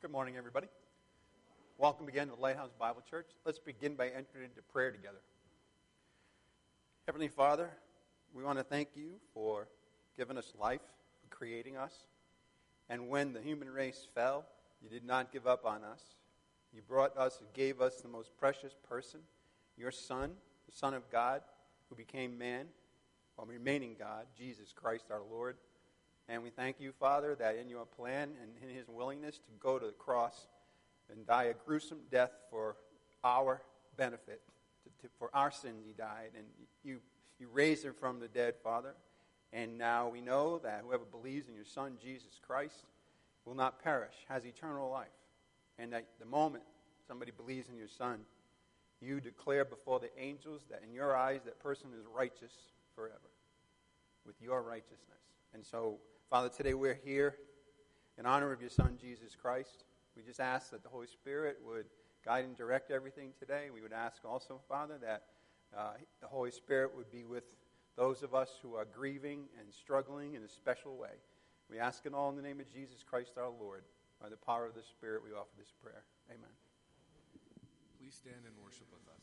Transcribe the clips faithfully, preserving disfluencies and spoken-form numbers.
Good morning, everybody. Welcome again to the Lighthouse Bible Church. Let's begin by entering into prayer together. Heavenly Father, we want to thank you for giving us life, for creating us. And when the human race fell, you did not give up on us. You brought us and gave us the most precious person, your Son, the Son of God, who became man, while remaining God, Jesus Christ our Lord. And we thank you, Father, that in your plan and in his willingness to go to the cross and die a gruesome death for our benefit, to, to, for our sins he died. And you, you raised him from the dead, Father. And now we know that whoever believes in your Son, Jesus Christ, will not perish, has eternal life. And that the moment somebody believes in your Son, you declare before the angels that in your eyes that person is righteous forever, with your righteousness. And so, Father, today we're here in honor of your Son, Jesus Christ. We just ask that the Holy Spirit would guide and direct everything today. We would ask also, Father, that uh, the Holy Spirit would be with those of us who are grieving and struggling in a special way. We ask it all in the name of Jesus Christ our Lord. By the power of the Spirit, we offer this prayer. Amen. Please stand and worship with us.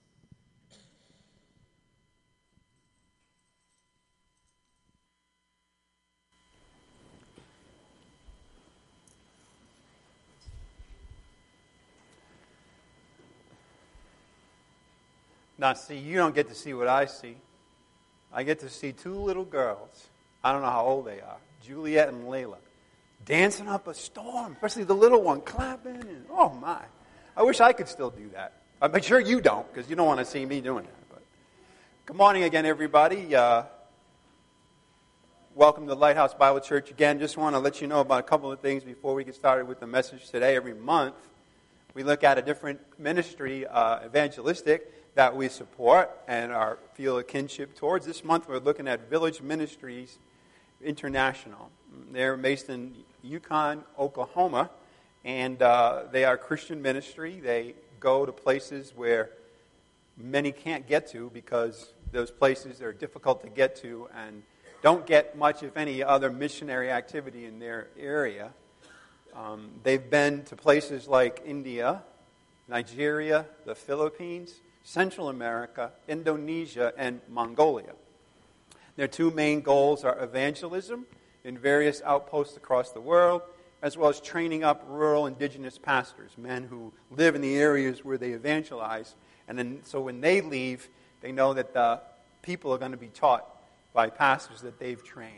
Now, see, you don't get to see what I see. I get to see two little girls. I don't know how old they are, Juliet and Layla, dancing up a storm, especially the little one clapping. And, oh, my. I wish I could still do that. I'm sure you don't, because you don't want to see me doing that. But good morning again, everybody. Uh, welcome to the Lighthouse Bible Church again. Just want to let you know about a couple of things before we get started with the message today. Every month, we look at a different ministry, uh, evangelistic, that we support and our feel a kinship towards. This month we're looking at Village Ministries International. They're based in Yukon, Oklahoma, and uh, they are a Christian ministry. They go to places where many can't get to because those places are difficult to get to and don't get much, if any, other missionary activity in their area. Um, they've been to places like India, Nigeria, the Philippines, Central America, Indonesia, and Mongolia. Their two main goals are evangelism in various outposts across the world, as well as training up rural indigenous pastors, men who live in the areas where they evangelize. And then, so when they leave, they know that the people are going to be taught by pastors that they've trained.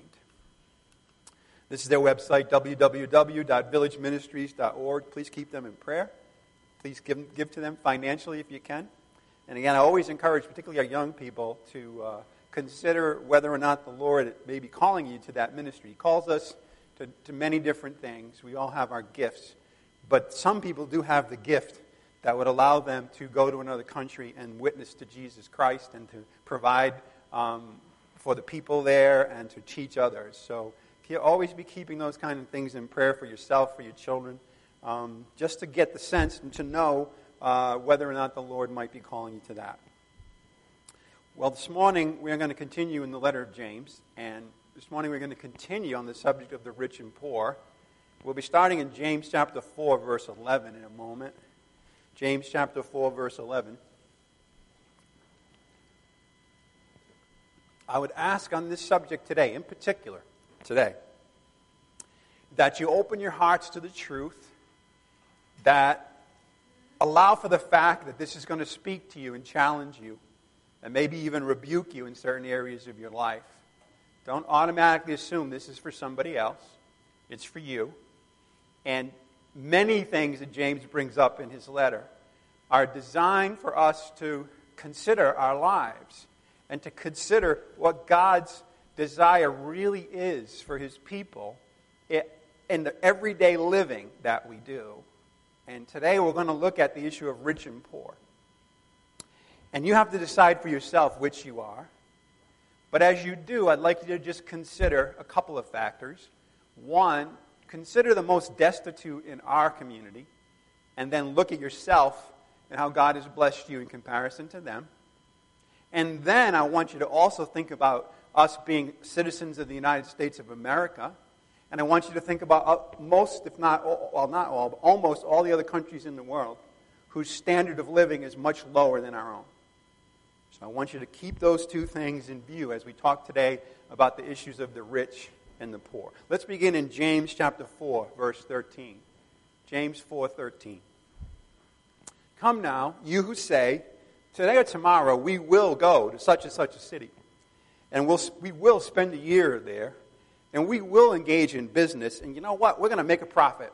This is their website, w w w dot village ministries dot org. Please keep them in prayer. Please give, give to them financially if you can. And again, I always encourage, particularly our young people, to uh, consider whether or not the Lord may be calling you to that ministry. He calls us to, to many different things. We all have our gifts. But some people do have the gift that would allow them to go to another country and witness to Jesus Christ and to provide um, for the people there and to teach others. So you always be keeping those kind of things in prayer for yourself, for your children, um, just to get the sense and to know Uh, whether or not the Lord might be calling you to that. Well, this morning we're going to continue in the letter of James, and this morning we're going to continue on the subject of the rich and poor. We'll be starting in James chapter four, verse eleven in a moment. James chapter four, verse eleven. I would ask on this subject today, in particular, today, that you open your hearts to the truth, that allow for the fact that this is going to speak to you and challenge you and maybe even rebuke you in certain areas of your life. Don't automatically assume this is for somebody else. It's for you. And many things that James brings up in his letter are designed for us to consider our lives and to consider what God's desire really is for his people in the everyday living that we do. And today we're going to look at the issue of rich and poor. And you have to decide for yourself which you are. But as you do, I'd like you to just consider a couple of factors. One, consider the most destitute in our community. And then look at yourself and how God has blessed you in comparison to them. And then I want you to also think about us being citizens of the United States of America And I want you to think about most, if not all, well, not all, but almost all the other countries in the world whose standard of living is much lower than our own. So I want you to keep those two things in view as we talk today about the issues of the rich and the poor. Let's begin in James chapter four, verse thirteen. James four thirteen. Come now, you who say, today or tomorrow we will go to such and such a city, and we'll, we will spend a year there, and we will engage in business, and you know what? We're going to make a profit.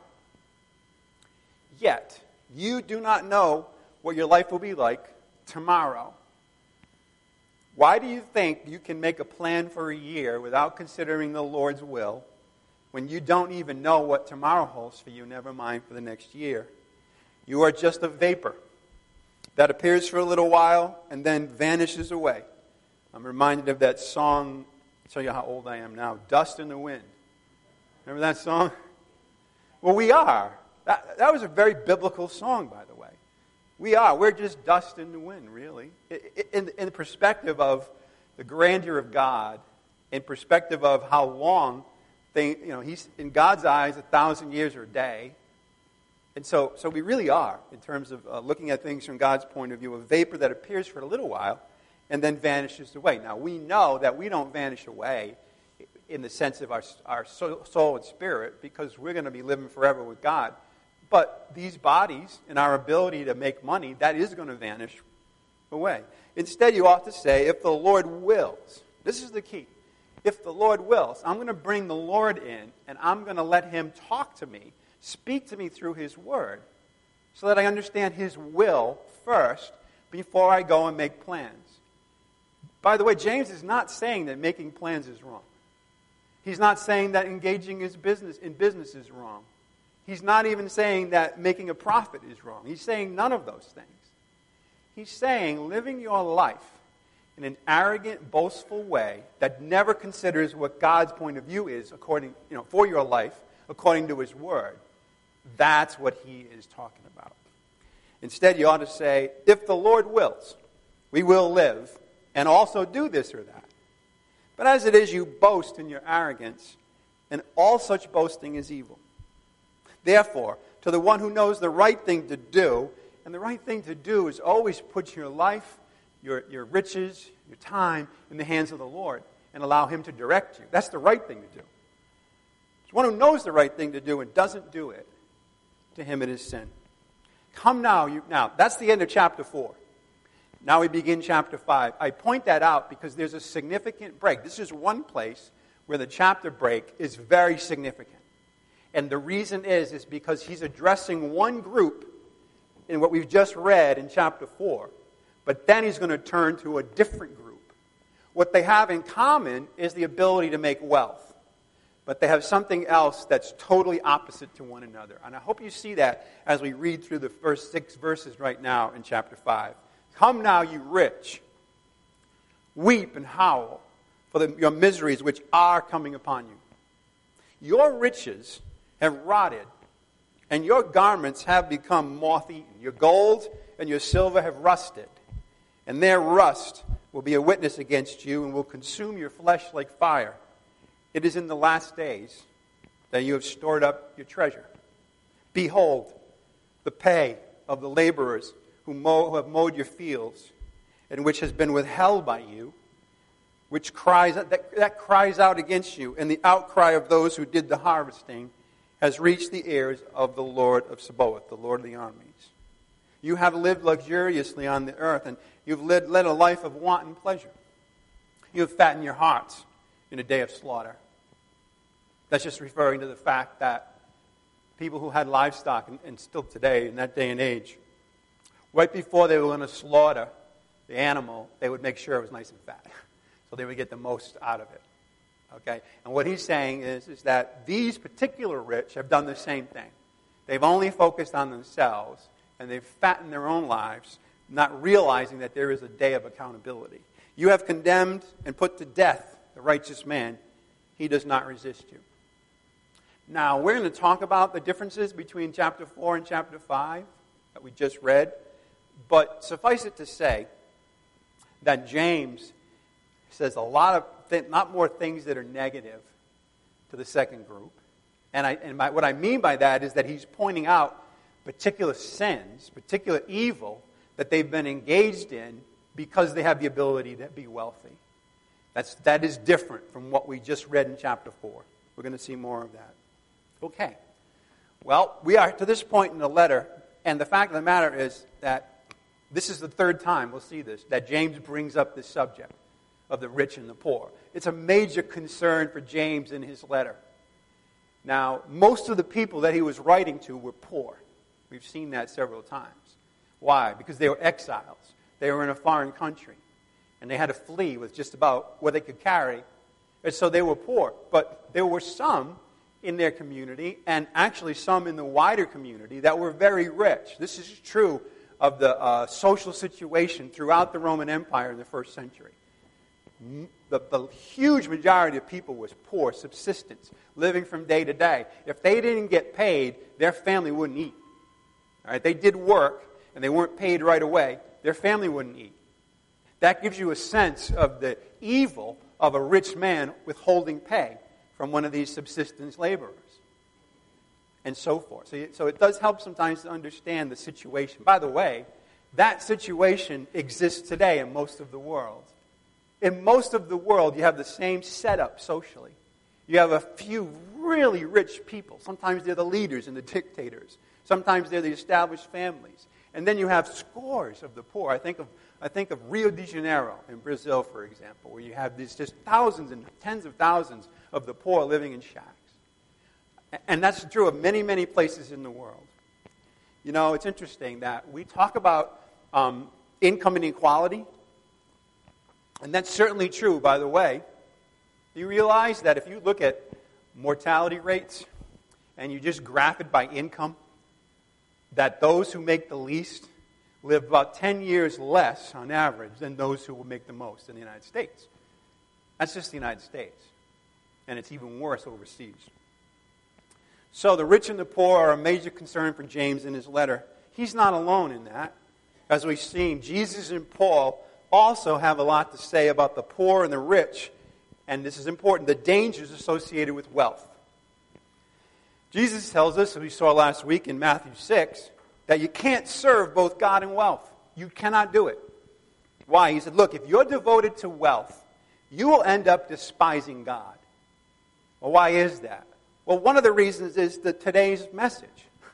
Yet, you do not know what your life will be like tomorrow. Why do you think you can make a plan for a year without considering the Lord's will when you don't even know what tomorrow holds for you, never mind for the next year? You are just a vapor that appears for a little while and then vanishes away. I'm reminded of that song, I'll tell you how old I am now, Dust in the Wind. Remember that song? Well, we are. That, that was a very biblical song, by the way. We are. We're just dust in the wind, really. In, in the perspective of the grandeur of God, in perspective of how long, they, you know, he's in God's eyes, a thousand years are a day. And so, so we really are, in terms of uh, looking at things from God's point of view, a vapor that appears for a little while and then vanishes away. Now, we know that we don't vanish away in the sense of our, our soul and spirit, because we're going to be living forever with God. But these bodies and our ability to make money, that is going to vanish away. Instead, you ought to say, if the Lord wills. This is the key. If the Lord wills, I'm going to bring the Lord in, and I'm going to let him talk to me, speak to me through his word, so that I understand his will first before I go and make plans. By the way, James is not saying that making plans is wrong. He's not saying that engaging his business in business is wrong. He's not even saying that making a profit is wrong. He's saying none of those things. He's saying living your life in an arrogant, boastful way that never considers what God's point of view is according, you know, for your life according to his word. That's what he is talking about. Instead, you ought to say, if the Lord wills, we will live and also do this or that. But as it is, you boast in your arrogance, and all such boasting is evil. Therefore, to the one who knows the right thing to do, and the right thing to do is always put your life, your, your riches, your time in the hands of the Lord and allow him to direct you. That's the right thing to do. To one who knows the right thing to do and doesn't do it, to him it is sin. Come now, you, now, that's the end of chapter four. Now we begin chapter five. I point that out because there's a significant break. This is one place where the chapter break is very significant. And the reason is, is because he's addressing one group in what we've just read in chapter four. But then he's going to turn to a different group. What they have in common is the ability to make wealth. But they have something else that's totally opposite to one another. And I hope you see that as we read through the first six verses right now in chapter five. Come now, you rich. Weep and howl for the, your miseries which are coming upon you. Your riches have rotted, and your garments have become moth-eaten. Your gold and your silver have rusted, and their rust will be a witness against you and will consume your flesh like fire. It is in the last days that you have stored up your treasure. Behold, the pay of the laborers who, mow, who have mowed your fields, and which has been withheld by you, which cries that, that cries out against you, and the outcry of those who did the harvesting has reached the ears of the Lord of Sabaoth, the Lord of the armies. You have lived luxuriously on the earth, and you've led, led a life of wanton pleasure. You have fattened your hearts in a day of slaughter. That's just referring to the fact that people who had livestock, and, and still today, in that day and age, right before they were going to slaughter the animal, they would make sure it was nice and fat, so they would get the most out of it. Okay? And what he's saying is, is that these particular rich have done the same thing. They've only focused on themselves, and they've fattened their own lives, not realizing that there is a day of accountability. You have condemned and put to death the righteous man. He does not resist you. Now, we're going to talk about the differences between chapter four and chapter five that we just read. But suffice it to say that James says a lot of, th- not more things that are negative to the second group. And, I, and my, what I mean by that is that he's pointing out particular sins, particular evil that they've been engaged in because they have the ability to be wealthy. That's, that is different from what we just read in chapter four. We're going to see more of that. Okay. Well, we are to this point in the letter, and the fact of the matter is that this is the third time, we'll see this, that James brings up this subject of the rich and the poor. It's a major concern for James in his letter. Now, most of the people that he was writing to were poor. We've seen that several times. Why? Because they were exiles. They were in a foreign country. And they had to flee with just about what they could carry. And so they were poor. But there were some in their community, and actually some in the wider community, that were very rich. This is true of the uh, social situation throughout the Roman Empire in the first century. The, the huge majority of people was poor, subsistence, living from day to day. If they didn't get paid, their family wouldn't eat. All right, they did work, and they weren't paid right away. Their family wouldn't eat. That gives you a sense of the evil of a rich man withholding pay from one of these subsistence laborers, and so forth. So, so it does help sometimes to understand the situation. By the way, that situation exists today in most of the world. In most of the world, you have the same setup socially. You have a few really rich people. Sometimes they're the leaders and the dictators. Sometimes they're the established families. And then you have scores of the poor. I think of I think of Rio de Janeiro in Brazil, for example, where you have these just thousands and tens of thousands of the poor living in shacks. And that's true of many, many places in the world. You know, it's interesting that we talk about um, income inequality, and that's certainly true, by the way. Do you realize that if you look at mortality rates and you just graph it by income, that those who make the least live about ten years less on average than those who will make the most in the United States? That's just the United States. And it's even worse overseas. So the rich and the poor are a major concern for James in his letter. He's not alone in that. As we've seen, Jesus and Paul also have a lot to say about the poor and the rich. And this is important, the dangers associated with wealth. Jesus tells us, as we saw last week in Matthew six, that you can't serve both God and wealth. You cannot do it. Why? He said, look, if you're devoted to wealth, you will end up despising God. Well, why is that? Well, one of the reasons is the, today's message.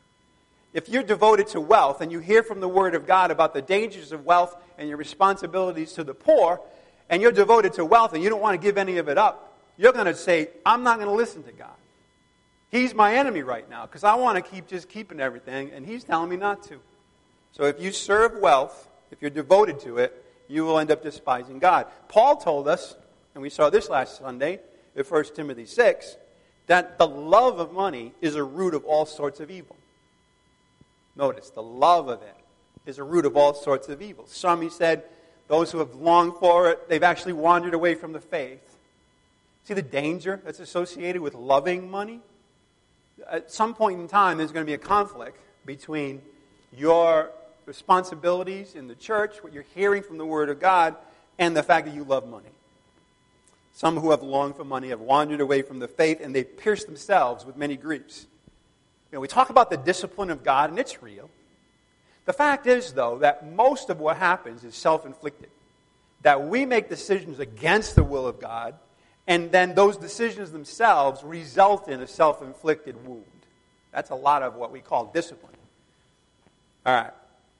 If you're devoted to wealth and you hear from the Word of God about the dangers of wealth and your responsibilities to the poor, and you're devoted to wealth and you don't want to give any of it up, you're going to say, I'm not going to listen to God. He's my enemy right now because I want to keep just keeping everything, and he's telling me not to. So if you serve wealth, if you're devoted to it, you will end up despising God. Paul told us, and we saw this last Sunday in First Timothy six, that the love of money is a root of all sorts of evil. Notice, the love of it is a root of all sorts of evil. Some, he said, those who have longed for it, they've actually wandered away from the faith. See the danger that's associated with loving money? At some point in time, there's going to be a conflict between your responsibilities in the church, what you're hearing from the Word of God, and the fact that you love money. Some who have longed for money have wandered away from the faith, and they've pierced themselves with many griefs. You know, we talk about the discipline of God, and it's real. The fact is, though, that most of what happens is self-inflicted. That we make decisions against the will of God, and then those decisions themselves result in a self-inflicted wound. That's a lot of what we call discipline. All right.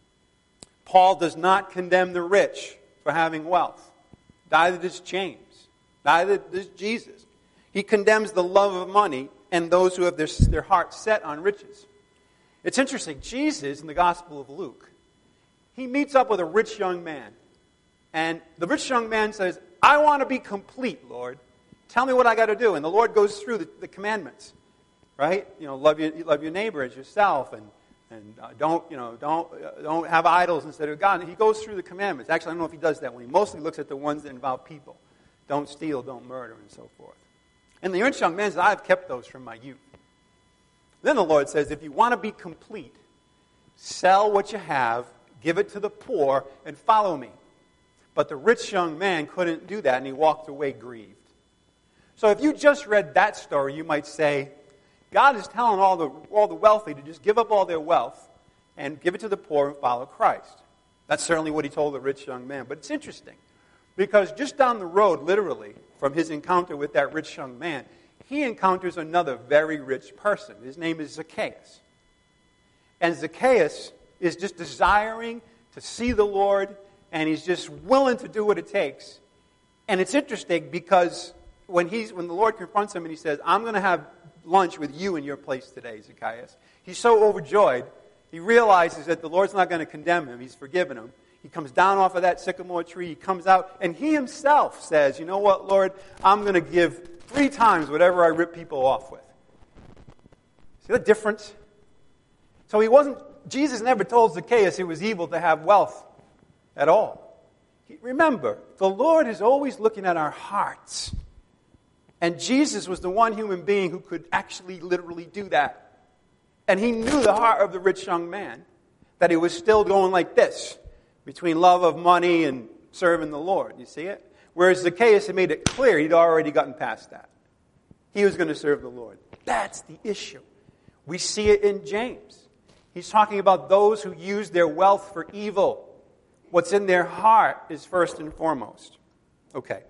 Paul does not condemn the rich for having wealth. Neither does James. Neither does Jesus. He condemns the love of money and those who have their, their hearts set on riches. It's interesting. Jesus, in the Gospel of Luke, he meets up with a rich young man. And the rich young man says, I want to be complete, Lord. Tell me what I got to do. And the Lord goes through the, the commandments, right? You know, love your love your neighbor as yourself, and and uh, don't you know don't uh, don't have idols instead of God. And he goes through the commandments. Actually, I don't know if he does that when he mostly looks at the ones that involve people. Don't steal, don't murder, and so forth. And the rich young man says, I've kept those from my youth. Then the Lord says, if you want to be complete, sell what you have, give it to the poor, and follow me. But the rich young man couldn't do that, and he walked away grieved. So if you just read that story, you might say, God is telling all the, all the wealthy to just give up all their wealth and give it to the poor and follow Christ. That's certainly what he told the rich young man. But it's interesting, because just down the road, literally, from his encounter with that rich young man, he encounters another very rich person. His name is Zacchaeus. And Zacchaeus is just desiring to see the Lord, and he's just willing to do what it takes. And it's interesting because when he's when the Lord confronts him and he says, I'm going to have lunch with you in your place today, Zacchaeus, he's so overjoyed, he realizes that the Lord's not going to condemn him. He's forgiven him. He comes down off of that sycamore tree, he comes out, and he himself says, you know what, Lord, I'm going to give three times whatever I rip people off with. See the difference? So he wasn't, Jesus never told Zacchaeus it was evil to have wealth at all. Remember, the Lord is always looking at our hearts. And Jesus was the one human being who could actually literally do that. And he knew the heart of the rich young man, that he was still going like this, between love of money and serving the Lord. You see it? Whereas Zacchaeus had made it clear he'd already gotten past that. He was going to serve the Lord. That's the issue. We see it in James. He's talking about those who use their wealth for evil. What's in their heart is first and foremost. Okay.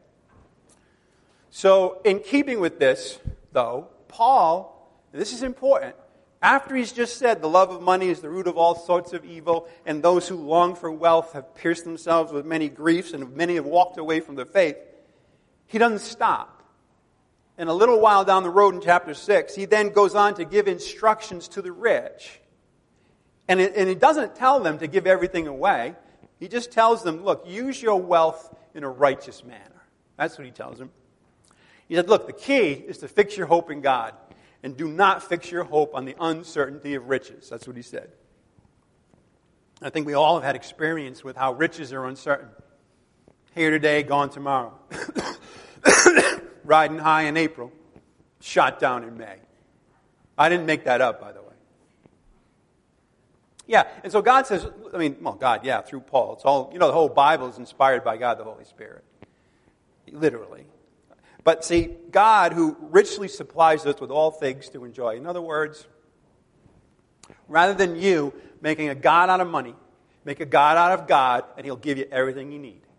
So, in keeping with this, though, Paul, and this is important, after he's just said the love of money is the root of all sorts of evil, and those who long for wealth have pierced themselves with many griefs, and many have walked away from the faith, he doesn't stop. And a little while down the road in chapter six, he then goes on to give instructions to the rich. And, it, and he doesn't tell them to give everything away. He just tells them, look, use your wealth in a righteous manner. That's what he tells them. He said, look, the key is to fix your hope in God. And do not fix your hope on the uncertainty of riches. That's what he said. I think we all have had experience with how riches are uncertain. Here today, gone tomorrow. Riding high in April, shot down in May. I didn't make that up, by the way. Yeah, and so God says, I mean, well, God, yeah, through Paul. It's all, you know, the whole Bible is inspired by God, the Holy Spirit. Literally. But see, God, who richly supplies us with all things to enjoy. In other words, rather than you making a God out of money, make a God out of God, and He'll give you everything you need.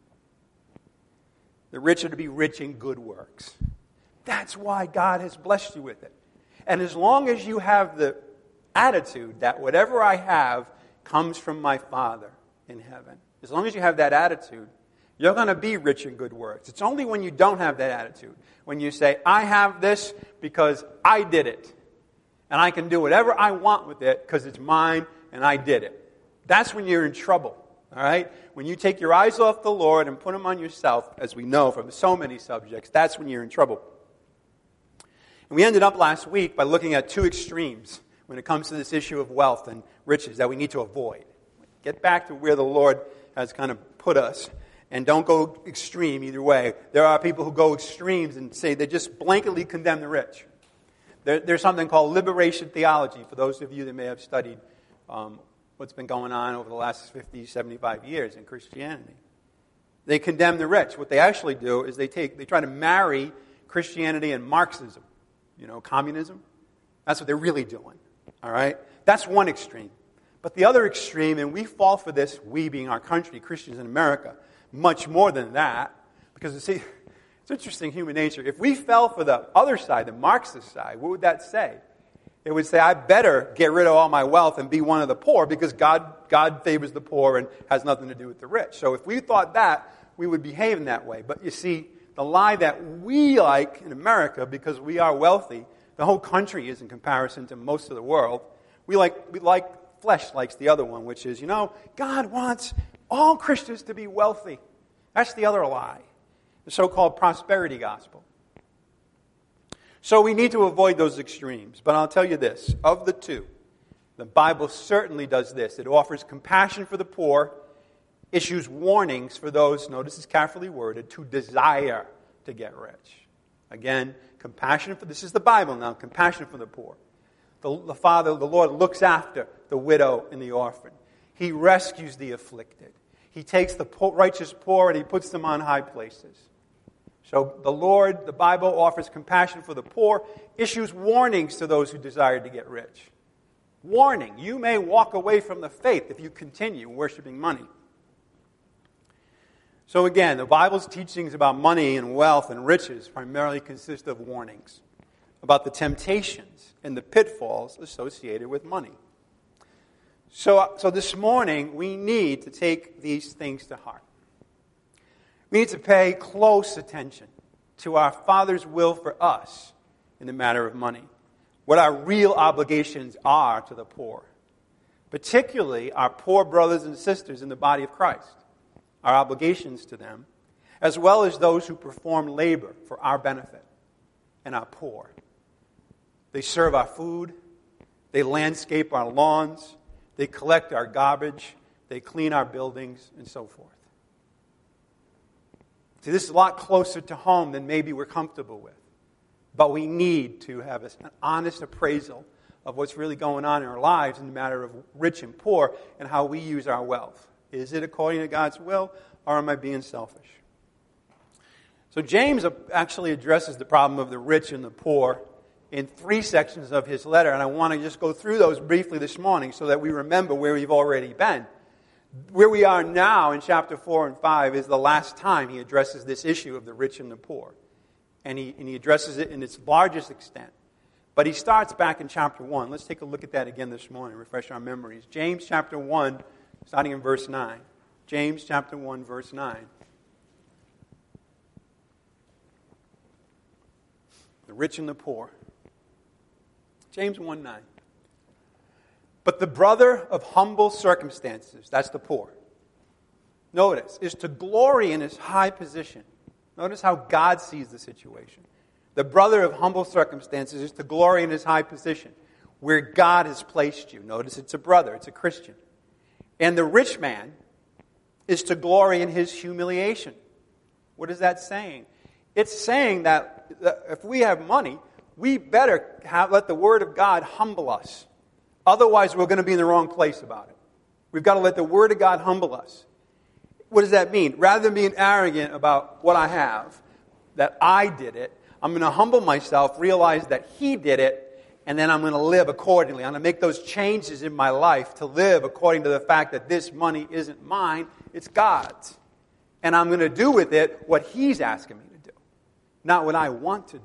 The rich are to be rich in good works. That's why God has blessed you with it. And as long as you have the attitude that whatever I have comes from my Father in heaven, as long as you have that attitude, you're going to be rich in good works. It's only when you don't have that attitude, when you say, I have this because I did it, and I can do whatever I want with it because it's mine and I did it. That's when you're in trouble, all right? When you take your eyes off the Lord and put them on yourself, as we know from so many subjects, that's when you're in trouble. And we ended up last week by looking at two extremes when it comes to this issue of wealth and riches that we need to avoid. Get back to where the Lord has kind of put us. And don't go extreme either way. There are people who go extremes and say they just blanketly condemn the rich. There, there's something called liberation theology, for those of you that may have studied um, what's been going on over the last fifty, seventy-five years in Christianity. They condemn the rich. What they actually do is they take, they try to marry Christianity and Marxism, you know, communism. That's what they're really doing, all right? That's one extreme. But the other extreme, and we fall for this, we being our country, Christians in America, much more than that, because you see, it's interesting human nature. If we fell for the other side, the Marxist side, what would that say? It would say, I better get rid of all my wealth and be one of the poor because God, God favors the poor and has nothing to do with the rich. So if we thought that, we would behave in that way. But you see, the lie that we like in America, because we are wealthy, the whole country is in comparison to most of the world, we like, we like flesh likes the other one, which is, you know, God wants all Christians to be wealthy. That's the other lie. The so-called prosperity gospel. So we need to avoid those extremes. But I'll tell you this. Of the two, the Bible certainly does this. It offers compassion for the poor, issues warnings for those, notice it's carefully worded, to desire to get rich. Again, compassion for, this is the Bible now, compassion for the poor. The, the Father, the Lord looks after the widow and the orphan. He rescues the afflicted. He takes the poor, righteous poor and He puts them on high places. So the Lord, the Bible, offers compassion for the poor, issues warnings to those who desire to get rich. Warning, you may walk away from the faith if you continue worshiping money. So again, the Bible's teachings about money and wealth and riches primarily consist of warnings about the temptations and the pitfalls associated with money. So, so this morning, we need to take these things to heart. We need to pay close attention to our Father's will for us in the matter of money, what our real obligations are to the poor, particularly our poor brothers and sisters in the body of Christ, our obligations to them, as well as those who perform labor for our benefit and are poor. They serve our food, they landscape our lawns, they collect our garbage, they clean our buildings, and so forth. See, this is a lot closer to home than maybe we're comfortable with. But we need to have an honest appraisal of what's really going on in our lives in the matter of rich and poor and how we use our wealth. Is it according to God's will, or am I being selfish? So James actually addresses the problem of the rich and the poor in three sections of his letter, and I want to just go through those briefly this morning so that we remember where we've already been. Where we are now in chapter four and five is the last time he addresses this issue of the rich and the poor. And he, and he addresses it in its largest extent. But he starts back in chapter one. Let's take a look at that again this morning, refresh our memories. James chapter one, starting in verse nine. James chapter one, verse nine. The rich and the poor. James one nine. But the brother of humble circumstances, that's the poor, notice, is to glory in his high position. Notice how God sees the situation. The brother of humble circumstances is to glory in his high position, where God has placed you. Notice it's a brother, it's a Christian. And the rich man is to glory in his humiliation. What is that saying? It's saying that if we have money, we better have, let the Word of God humble us. Otherwise, we're going to be in the wrong place about it. We've got to let the Word of God humble us. What does that mean? Rather than being arrogant about what I have, that I did it, I'm going to humble myself, realize that He did it, and then I'm going to live accordingly. I'm going to make those changes in my life to live according to the fact that this money isn't mine, it's God's. And I'm going to do with it what He's asking me to do, not what I want to do.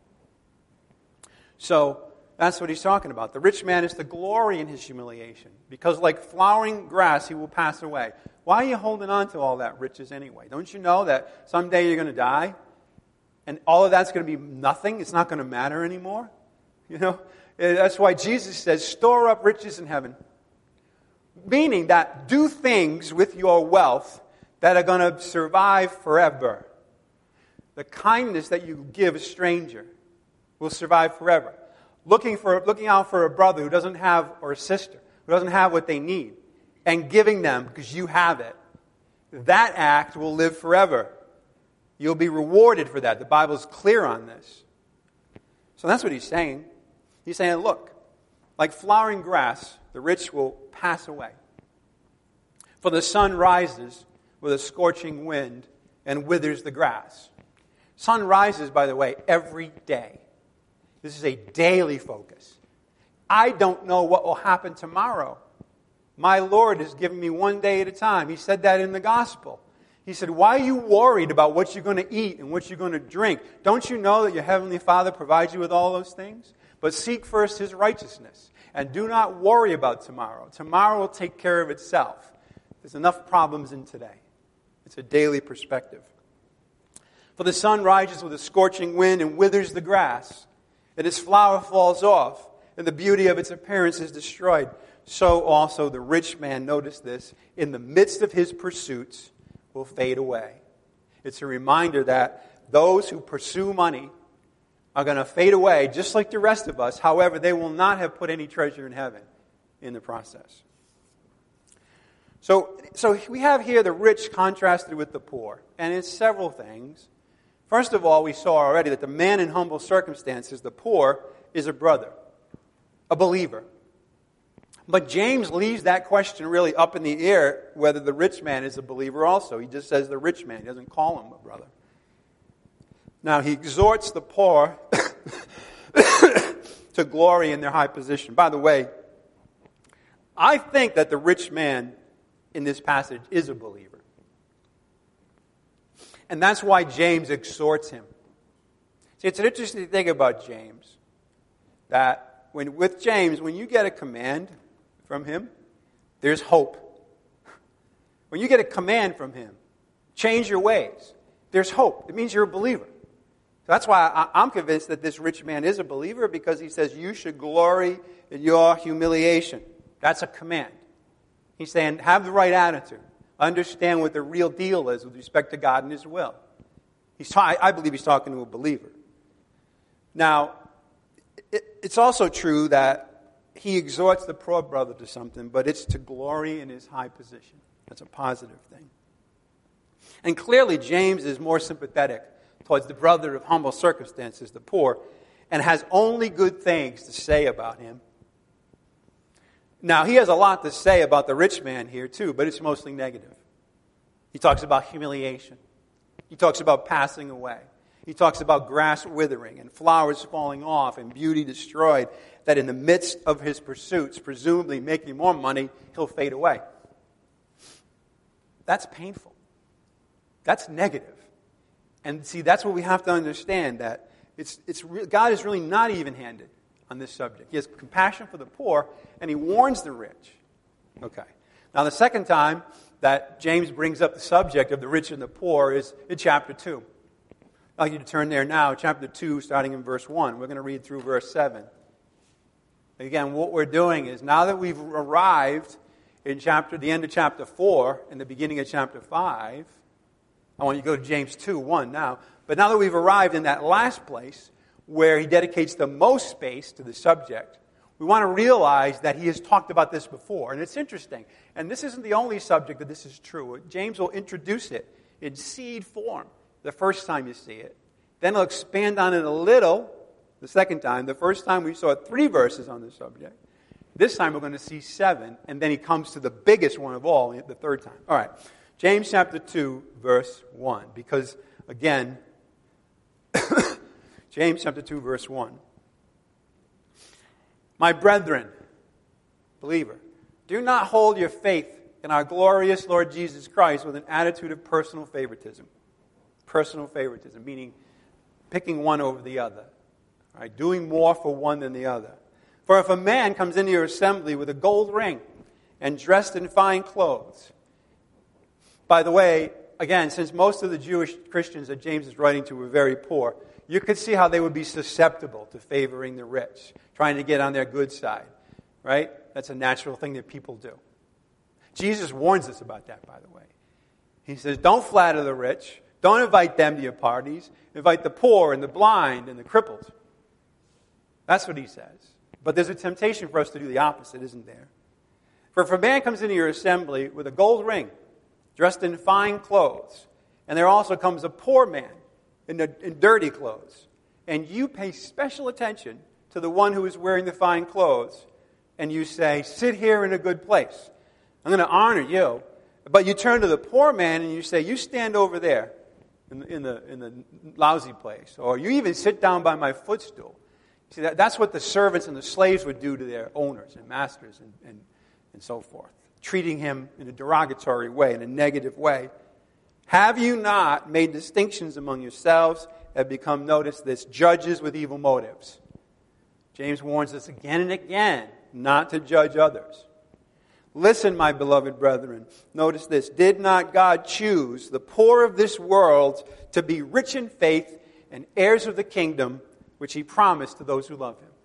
So, that's what he's talking about. The rich man is to glory in his humiliation, because like flowering grass, he will pass away. Why are you holding on to all that riches anyway? Don't you know that someday you're going to die? And all of that's going to be nothing? It's not going to matter anymore? You know? That's why Jesus says, store up riches in heaven. Meaning that do things with your wealth that are going to survive forever. The kindness that you give a stranger will survive forever. Looking for, looking out for a brother who doesn't have, or a sister, who doesn't have what they need, and giving them because you have it, that act will live forever. You'll be rewarded for that. The Bible's clear on this. So that's what he's saying. He's saying, look, like flowering grass, the rich will pass away. For the sun rises with a scorching wind and withers the grass. Sun rises, by the way, every day. This is a daily focus. I don't know what will happen tomorrow. My Lord has given me one day at a time. He said that in the gospel. He said, why are you worried about what you're going to eat and what you're going to drink? Don't you know that your Heavenly Father provides you with all those things? But seek first His righteousness. And do not worry about tomorrow. Tomorrow will take care of itself. There's enough problems in today. It's a daily perspective. For the sun rises with a scorching wind and withers the grass, and its flower falls off, and the beauty of its appearance is destroyed. So also the rich man, notice this, in the midst of his pursuits will fade away. It's a reminder that those who pursue money are going to fade away just like the rest of us. However, they will not have put any treasure in heaven in the process. So, so we have here the rich contrasted with the poor, and it's several things. First of all, we saw already that the man in humble circumstances, the poor, is a brother, a believer. But James leaves that question really up in the air whether the rich man is a believer also. He just says the rich man. He doesn't call him a brother. Now, he exhorts the poor to glory in their high position. By the way, I think that the rich man in this passage is a believer. And that's why James exhorts him. See, it's an interesting thing about James, that when with James, when you get a command from him, there's hope. When you get a command from him, change your ways, there's hope. It means you're a believer. So that's why I, I'm convinced that this rich man is a believer, because he says you should glory in your humiliation. That's a command. He's saying have the right attitude. Understand what the real deal is with respect to God and His will. He's ta- I believe he's talking to a believer. Now, it, it's also true that he exhorts the poor brother to something, but it's to glory in his high position. That's a positive thing. And clearly, James is more sympathetic towards the brother of humble circumstances, the poor, and has only good things to say about him. Now, he has a lot to say about the rich man here, too, but it's mostly negative. He talks about humiliation. He talks about passing away. He talks about grass withering and flowers falling off and beauty destroyed, that in the midst of his pursuits, presumably making more money, he'll fade away. That's painful. That's negative. And see, that's what we have to understand, that it's it's re- God is really not even-handed on this subject. He has compassion for the poor, and he warns the rich. Okay. Now, the second time that James brings up the subject of the rich and the poor is in chapter two. I'd like you to turn there now, chapter two, starting in verse one. We're going to read through verse seven. Again, what we're doing is, now that we've arrived in chapter, the end of chapter four and the beginning of chapter five, I want you to go to James two, one now. But now that we've arrived in that last place where he dedicates the most space to the subject, we want to realize that he has talked about this before. And it's interesting. And this isn't the only subject that this is true. James will introduce it in seed form the first time you see it. Then he'll expand on it a little the second time. The first time we saw three verses on this subject. This time we're going to see seven. And then he comes to the biggest one of all the third time. All right. James chapter two, verse one. Because, again, James chapter two, verse one. My brethren, believer, do not hold your faith in our glorious Lord Jesus Christ with an attitude of personal favoritism. Personal favoritism, meaning picking one over the other. Right? Doing more for one than the other. For if a man comes into your assembly with a gold ring and dressed in fine clothes. By the way, again, since most of the Jewish Christians that James is writing to were very poor, you could see how they would be susceptible to favoring the rich, trying to get on their good side, right? That's a natural thing that people do. Jesus warns us about that, by the way. He says, don't flatter the rich. Don't invite them to your parties. Invite the poor and the blind and the crippled. That's what he says. But there's a temptation for us to do the opposite, isn't there? For if a man comes into your assembly with a gold ring, dressed in fine clothes, and there also comes a poor man in, the, in dirty clothes, and you pay special attention to the one who is wearing the fine clothes, and you say, sit here in a good place. I'm going to honor you. But you turn to the poor man and you say, you stand over there in the, in the, in the lousy place. Or you even sit down by my footstool. See, that, that's what the servants and the slaves would do to their owners and masters and, and, and so forth. Treating him in a derogatory way, in a negative way. Have you not made distinctions among yourselves, have become, notice this, judges with evil motives? James warns us again and again not to judge others. Listen, my beloved brethren, notice this. Did not God choose the poor of this world to be rich in faith and heirs of the kingdom which he promised to those who love him?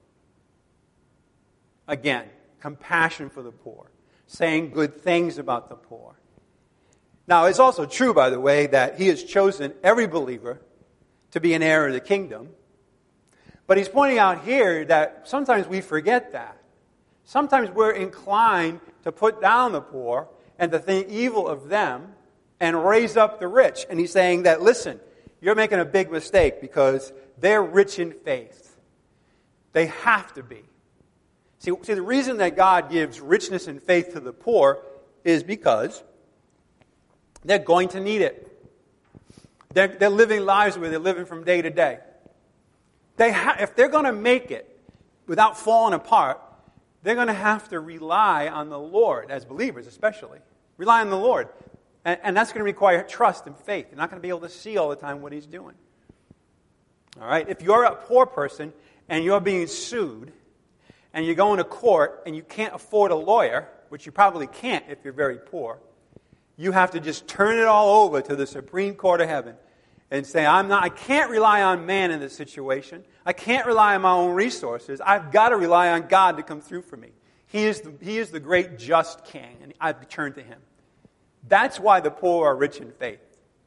Again, compassion for the poor, saying good things about the poor. Now, it's also true, by the way, that he has chosen every believer to be an heir of the kingdom. But he's pointing out here that sometimes we forget that. Sometimes we're inclined to put down the poor and to think evil of them and raise up the rich. And he's saying that, listen, you're making a big mistake because they're rich in faith. They have to be. See, see, the reason that God gives richness and faith to the poor is because they're going to need it. They're, they're living lives where they're living from day to day. They ha- if they're going to make it without falling apart, they're going to have to rely on the Lord, as believers especially. Rely on the Lord. And, and that's going to require trust and faith. You're not going to be able to see all the time what He's doing. All right? If you're a poor person and you're being sued, and you're going to court and you can't afford a lawyer, which you probably can't if you're very poor, you have to just turn it all over to the Supreme Court of Heaven and say, I'm not, I can't rely on man in this situation. I can't rely on my own resources. I've got to rely on God to come through for me. He is the, he is the great just King, and I've turned to Him. That's why the poor are rich in faith.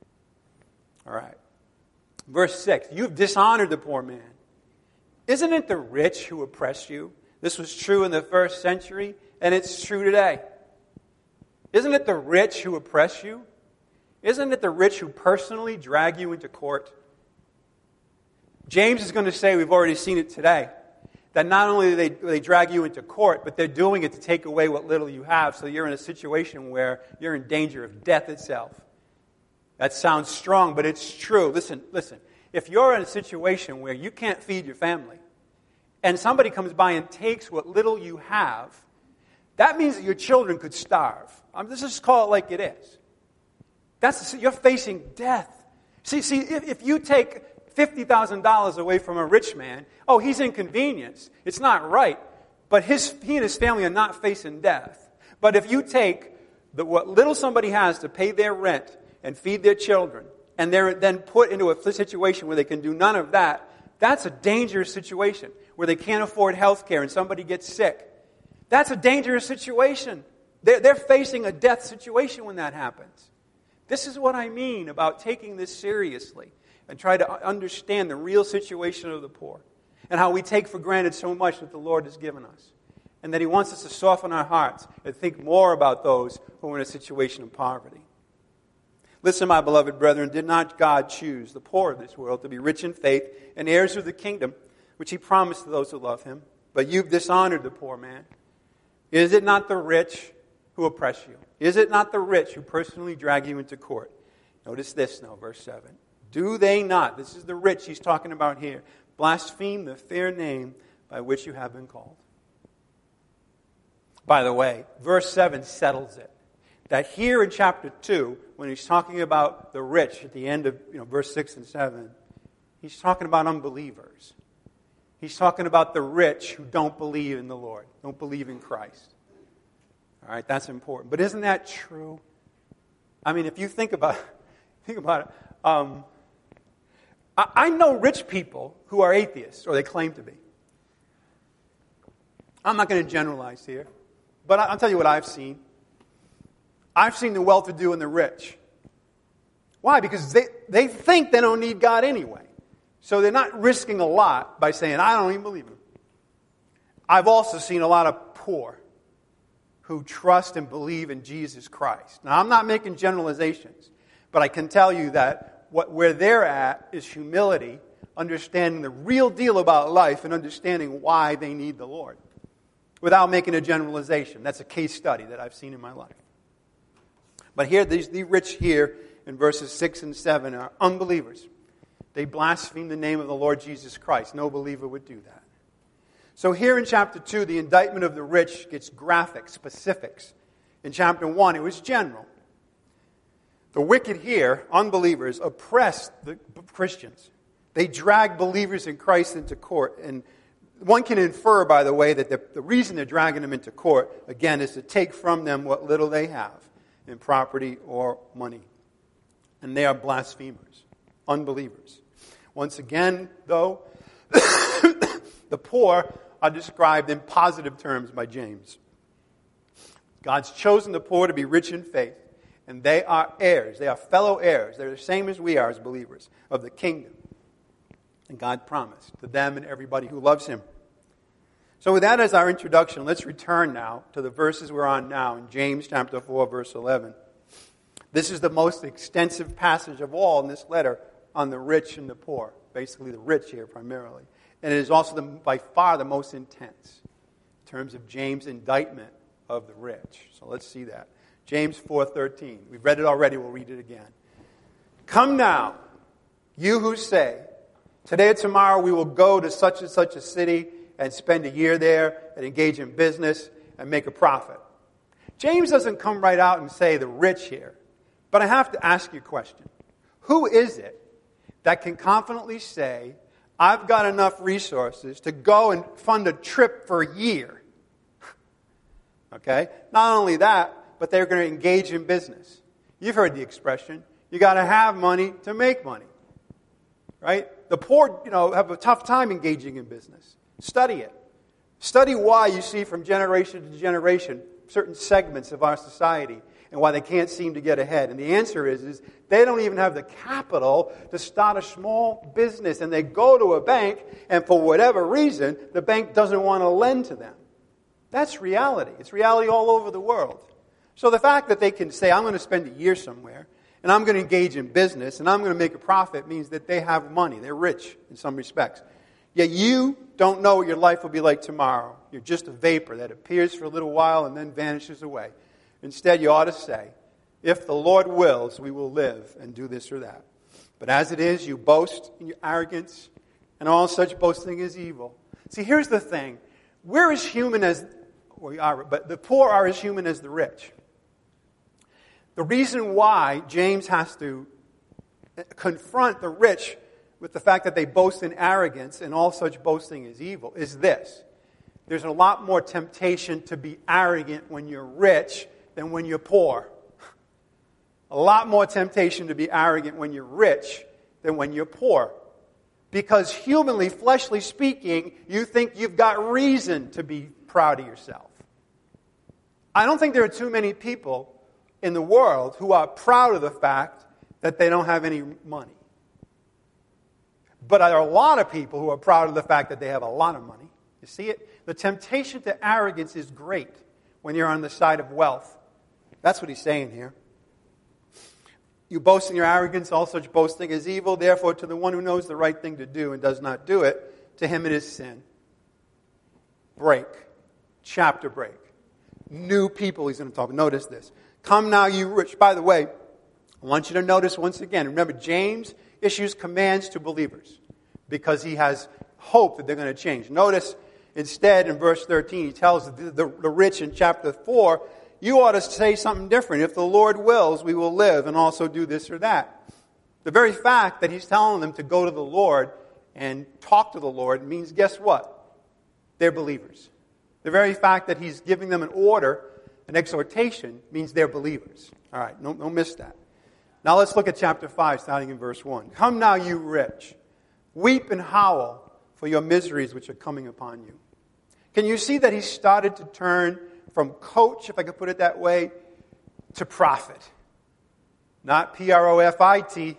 All right. Verse six, you've dishonored the poor man. Isn't it the rich who oppress you? This was true in the first century, and it's true today. Isn't it the rich who oppress you? Isn't it the rich who personally drag you into court? James is going to say, we've already seen it today, that not only do they, do they drag you into court, but they're doing it to take away what little you have, so you're in a situation where you're in danger of death itself. That sounds strong, but it's true. Listen, listen. If you're in a situation where you can't feed your family, and somebody comes by and takes what little you have, that means that your children could starve. Um, let's just call it like it is. That's you're facing death. See, see, if, if you take fifty thousand dollars away from a rich man, oh, he's inconvenienced. It's not right. But his, he and his family are not facing death. But if you take the, what little somebody has to pay their rent and feed their children, and they're then put into a situation where they can do none of that, that's a dangerous situation, where they can't afford health care and somebody gets sick. That's a dangerous situation. They're, they're facing a death situation when that happens. This is what I mean about taking this seriously and try to understand the real situation of the poor and how we take for granted so much that the Lord has given us, and that He wants us to soften our hearts and think more about those who are in a situation of poverty. Listen, my beloved brethren, did not God choose the poor of this world to be rich in faith and heirs of the kingdom, which He promised to those who love Him? But you've dishonored the poor man. Is it not the rich who oppress you? Is it not the rich who personally drag you into court? Notice this now, verse seven. Do they not, this is the rich He's talking about here, blaspheme the fair name by which you have been called? By the way, verse seven settles it. That here in chapter two, when he's talking about the rich at the end of you know, verse six and seven, he's talking about unbelievers. He's talking about the rich who don't believe in the Lord, don't believe in Christ. All right, that's important. But isn't that true? I mean, if you think about think about it, um, I, I know rich people who are atheists, or they claim to be. I'm not going to generalize here, but I, I'll tell you what I've seen. I've seen the well-to-do and the rich. Why? Because they, they think they don't need God anyway. So they're not risking a lot by saying, I don't even believe Him. I've also seen a lot of poor who trust and believe in Jesus Christ. Now, I'm not making generalizations, but I can tell you that what where they're at is humility, understanding the real deal about life and understanding why they need the Lord, without making a generalization. That's a case study that I've seen in my life. But here, these the rich here in verses six and seven are unbelievers. They blaspheme the name of the Lord Jesus Christ. No believer would do that. So here in chapter two, the indictment of the rich gets graphic, specifics. In chapter one, it was general. The wicked here, unbelievers, oppress the Christians. They drag believers in Christ into court. And one can infer, by the way, that the, the reason they're dragging them into court, again, is to take from them what little they have in property or money. And they are blasphemers, unbelievers. Once again, though, the poor are described in positive terms by James. God's chosen the poor to be rich in faith, and they are heirs. They are fellow heirs. They're the same as we are as believers of the kingdom. And God promised to them and everybody who loves Him. So with that as our introduction, let's return now to the verses we're on now in James chapter four, verse eleven. This is the most extensive passage of all in this letter on the rich and the poor. Basically the rich here primarily. And it is also the, by far the most intense in terms of James' indictment of the rich. So let's see that. James four thirteen. We've read it already. We'll read it again. Come now, You who say, today or tomorrow we will go to such and such a city and spend a year there and engage in business and make a profit. James doesn't come right out and say the rich here. But I have to ask you a question. Who is it that can confidently say, I've got enough resources to go and fund a trip for a year? Okay? Not only that, but they're going to engage in business. You've heard the expression, you got to have money to make money. Right? The poor, you know, have a tough time engaging in business. Study it. Study why you see from generation to generation certain segments of our society and why they can't seem to get ahead. And the answer is, is they don't even have the capital to start a small business. And they go to a bank, and for whatever reason, the bank doesn't want to lend to them. That's reality. It's reality all over the world. So the fact that they can say, I'm going to spend a year somewhere, and I'm going to engage in business, and I'm going to make a profit, means that they have money. They're rich in some respects. Yet you don't know what your life will be like tomorrow. You're just a vapor that appears for a little while and then vanishes away. Instead, you ought to say, if the Lord wills, we will live and do this or that. But as it is, you boast in your arrogance, and all such boasting is evil. See, here's the thing. We're as human as, well, we are, but the poor are as human as the rich. The reason why James has to confront the rich with the fact that they boast in arrogance and all such boasting is evil is this. There's a lot more temptation to be arrogant when you're rich than when you're poor. A lot more temptation to be arrogant when you're rich than when you're poor. Because humanly, fleshly speaking, you think you've got reason to be proud of yourself. I don't think there are too many people in the world who are proud of the fact that they don't have any money. But there are a lot of people who are proud of the fact that they have a lot of money. You see it? The temptation to arrogance is great when you're on the side of wealth. That's what he's saying here. You boast in your arrogance, all such boasting is evil. Therefore, to the one who knows the right thing to do and does not do it, to him it is sin. Break. Chapter break. New people he's going to talk about. Notice this. Come now, you rich. By the way, I want you to notice once again, remember, James issues commands to believers because he has hope that they're going to change. Notice, instead, in verse thirteen, he tells the, the, the rich in chapter four, you ought to say something different. If the Lord wills, we will live and also do this or that. The very fact that he's telling them to go to the Lord and talk to the Lord means, guess what? They're believers. The very fact that he's giving them an order, an exhortation, means they're believers. All right, don't, don't miss that. Now let's look at chapter five, starting in verse one. Come now, you rich, weep and howl for your miseries which are coming upon you. Can you see that he started to turn from coach, if I could put it that way, to prophet? Not P R O F I T,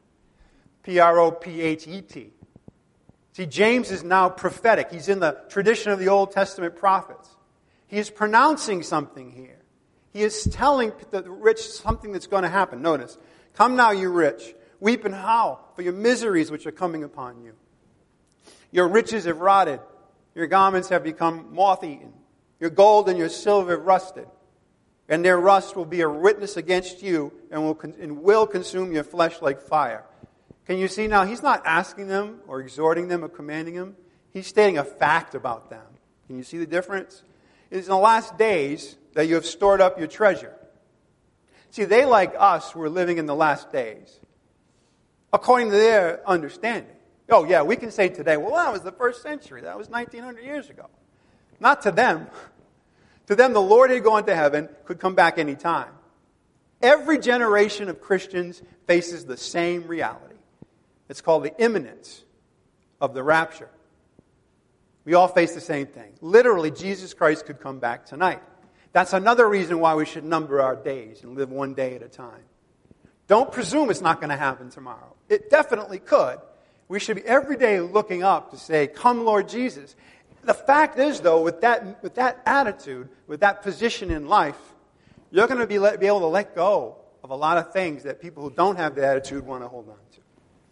P R O P H E T. See, James is now prophetic. He's in the tradition of the Old Testament prophets. He is pronouncing something here. He is telling the rich something that's going to happen. Notice, come now, you rich, weep and howl for your miseries which are coming upon you. Your riches have rotted. Your garments have become moth-eaten. Your gold and your silver have rusted. And their rust will be a witness against you and will, con- and will consume your flesh like fire. Can you see now, he's not asking them or exhorting them or commanding them. He's stating a fact about them. Can you see the difference? It is in the last days that you have stored up your treasure. See, they, like us, were living in the last days, according to their understanding. Oh, yeah, we can say today, well, that was the first century. That was nineteen hundred years ago. Not to them. To them, the Lord had gone to heaven, could come back any time. Every generation of Christians faces the same reality. It's called the imminence of the rapture. We all face the same thing. Literally, Jesus Christ could come back tonight. That's another reason why we should number our days and live one day at a time. Don't presume it's not going to happen tomorrow. It definitely could. We should be every day looking up to say, come Lord Jesus. The fact is, though, with that, with that attitude, with that position in life, you're going to be, let, be able to let go of a lot of things that people who don't have the attitude want to hold on to.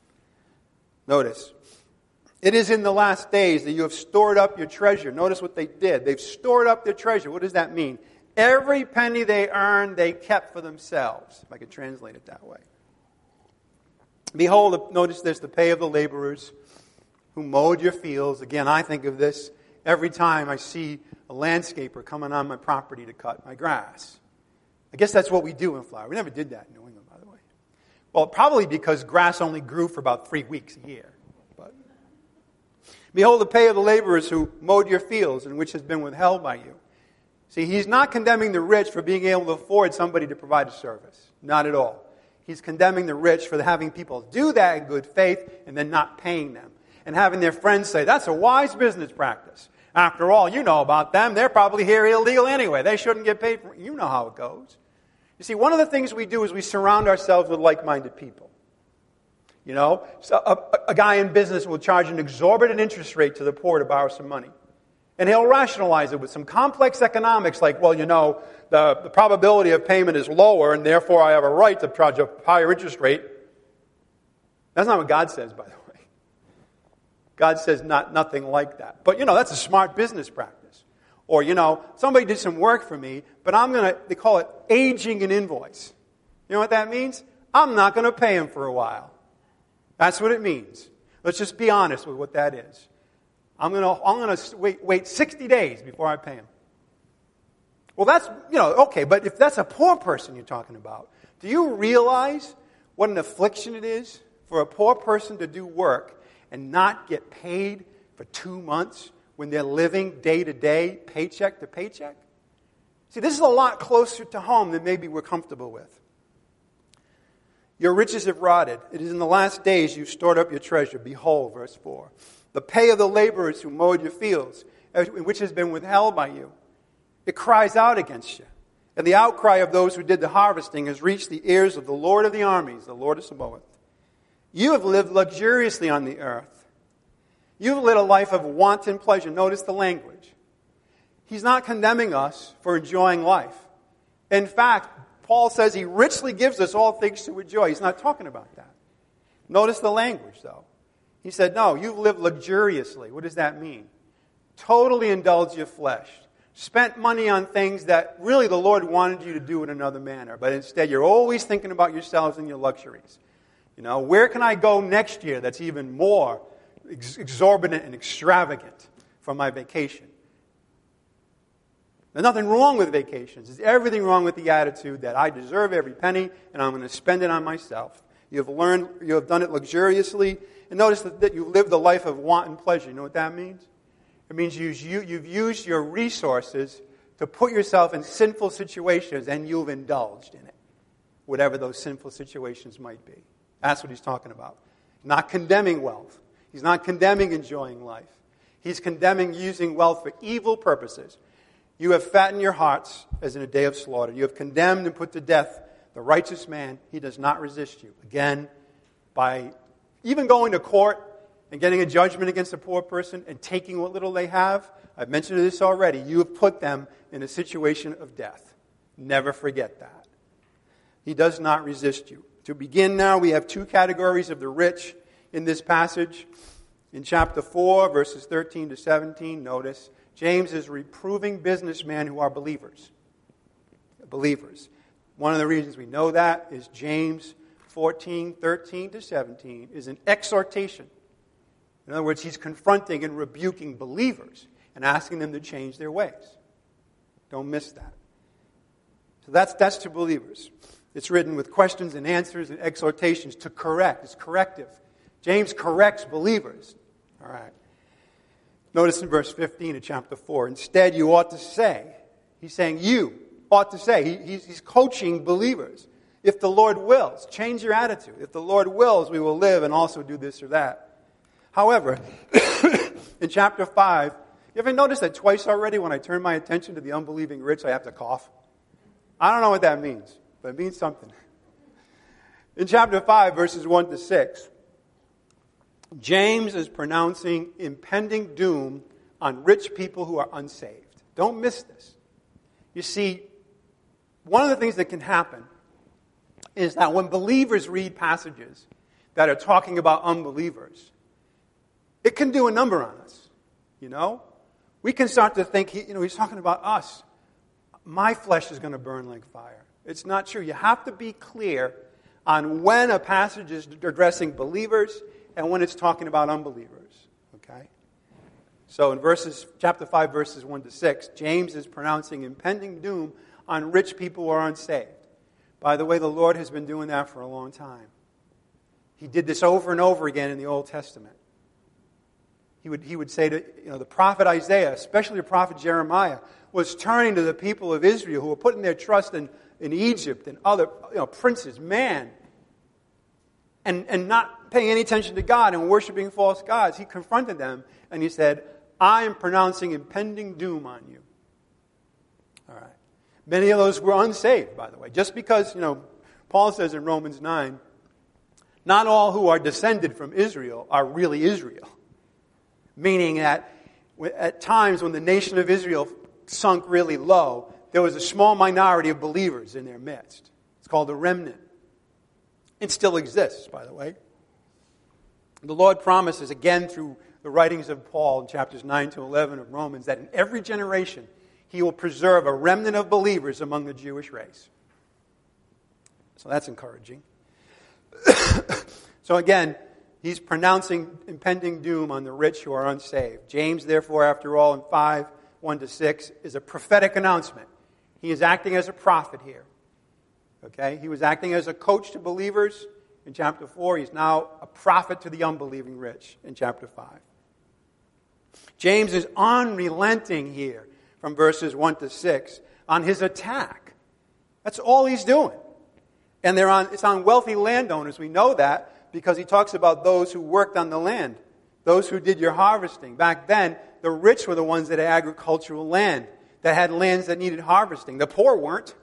Notice, it is in the last days that you have stored up your treasure. Notice what they did. They've stored up their treasure. What does that mean? Every penny they earned, they kept for themselves, if I could translate it that way. Behold, notice this, the pay of the laborers who mowed your fields. Again, I think of this every time I see a landscaper coming on my property to cut my grass. I guess that's what we do in Flower. We never did that in New England, by the way. Well, probably because grass only grew for about three weeks a year. But behold, the pay of the laborers who mowed your fields and which has been withheld by you. See, he's not condemning the rich for being able to afford somebody to provide a service. Not at all. He's condemning the rich for having people do that in good faith and then not paying them. And having their friends say, that's a wise business practice. After all, you know about them. They're probably here illegal anyway. They shouldn't get paid for it. You know how it goes. You see, one of the things we do is we surround ourselves with like-minded people. You know, so a, a guy in business will charge an exorbitant interest rate to the poor to borrow some money. And he'll rationalize it with some complex economics like, well, you know, the, the probability of payment is lower and therefore I have a right to charge a higher interest rate. That's not what God says, by the way. God says not nothing like that. But, you know, that's a smart business practice. Or, you know, somebody did some work for me, but I'm going to, they call it aging an invoice. You know what that means? I'm not going to pay him for a while. That's what it means. Let's just be honest with what that is. I'm going to I'm going to wait wait sixty days before I pay him. Well, that's, you know, okay, but if that's a poor person you're talking about, do you realize what an affliction it is for a poor person to do work and not get paid for two months when they're living day to day, paycheck to paycheck? See, this is a lot closer to home than maybe we're comfortable with. Your riches have rotted. It is in the last days you stored up your treasure. Behold, verse four. The pay of the laborers who mowed your fields, which has been withheld by you. It cries out against you. And the outcry of those who did the harvesting has reached the ears of the Lord of the armies, the Lord of Sabaoth. You have lived luxuriously on the earth. You've led a life of wanton pleasure. Notice the language. He's not condemning us for enjoying life. In fact, Paul says he richly gives us all things to enjoy. He's not talking about that. Notice the language, though. He said, no, you've lived luxuriously. What does that mean? Totally indulged your flesh. Spent money on things that really the Lord wanted you to do in another manner. But instead, you're always thinking about yourselves and your luxuries. You know, where can I go next year that's even more ex- exorbitant and extravagant for my vacation? There's nothing wrong with vacations. There's everything wrong with the attitude that I deserve every penny and I'm going to spend it on myself. You have learned, you have done it luxuriously. And notice that, that you've lived a life of wanton pleasure. You know what that means? It means you, you, you've used your resources to put yourself in sinful situations and you've indulged in it. Whatever those sinful situations might be. That's what he's talking about. Not condemning wealth. He's not condemning enjoying life. He's condemning using wealth for evil purposes. You have fattened your hearts as in a day of slaughter. You have condemned and put to death the righteous man. He does not resist you. Again, by even going to court and getting a judgment against a poor person and taking what little they have, I've mentioned this already, you have put them in a situation of death. Never forget that. He does not resist you. To begin now, we have two categories of the rich in this passage. In chapter four, verses thirteen to seventeen, notice, James is reproving businessmen who are believers. Believers. One of the reasons we know that is James fourteen, thirteen to seventeen is an exhortation. In other words, he's confronting and rebuking believers and asking them to change their ways. Don't miss that. So that's, that's to believers. It's written with questions and answers and exhortations to correct. It's corrective. James corrects believers. All right. Notice in verse fifteen of chapter four, instead you ought to say, he's saying you ought to say, he, he's, he's coaching believers. If the Lord wills, change your attitude. If the Lord wills, we will live and also do this or that. However, in chapter five, you ever notice that twice already when I turn my attention to the unbelieving rich, I have to cough? I don't know what that means, but it means something. In chapter five, verses one to six, James is pronouncing impending doom on rich people who are unsaved. Don't miss this. You see, one of the things that can happen is that when believers read passages that are talking about unbelievers, it can do a number on us, you know? We can start to think, you know, he's talking about us. My flesh is going to burn like fire. It's not true. You have to be clear on when a passage is addressing believers and when it's talking about unbelievers. Okay? So in verses, chapter five, verses one to six, James is pronouncing impending doom on rich people who are unsaved. By the way, the Lord has been doing that for a long time. He did this over and over again in the Old Testament. He would, he would say to, you know, the prophet Isaiah, especially the prophet Jeremiah, was turning to the people of Israel who were putting their trust in, in Egypt and other, you know, princes, man, and, and not paying any attention to God and worshiping false gods. He confronted them and he said, I am pronouncing impending doom on you. All right. Many of those were unsaved, by the way. Just because, you know, Paul says in Romans nine, not all who are descended from Israel are really Israel. Meaning that at times when the nation of Israel sunk really low, there was a small minority of believers in their midst. It's called a remnant. It still exists, by the way. The Lord promises again through the writings of Paul in chapters nine to eleven of Romans that in every generation He will preserve a remnant of believers among the Jewish race. So that's encouraging. So again, He's pronouncing impending doom on the rich who are unsaved. James, therefore, after all, in five, one to six, is a prophetic announcement. He is acting as a prophet here. Okay? He was acting as a coach to believers in chapter four. He's now a prophet to the unbelieving rich in chapter five. James is unrelenting here from verses one to six on his attack. That's all he's doing. And they're on, it's on wealthy landowners. We know that because he talks about those who worked on the land, those who did your harvesting. Back then, the rich were the ones that had agricultural land, that had lands that needed harvesting. The poor weren't.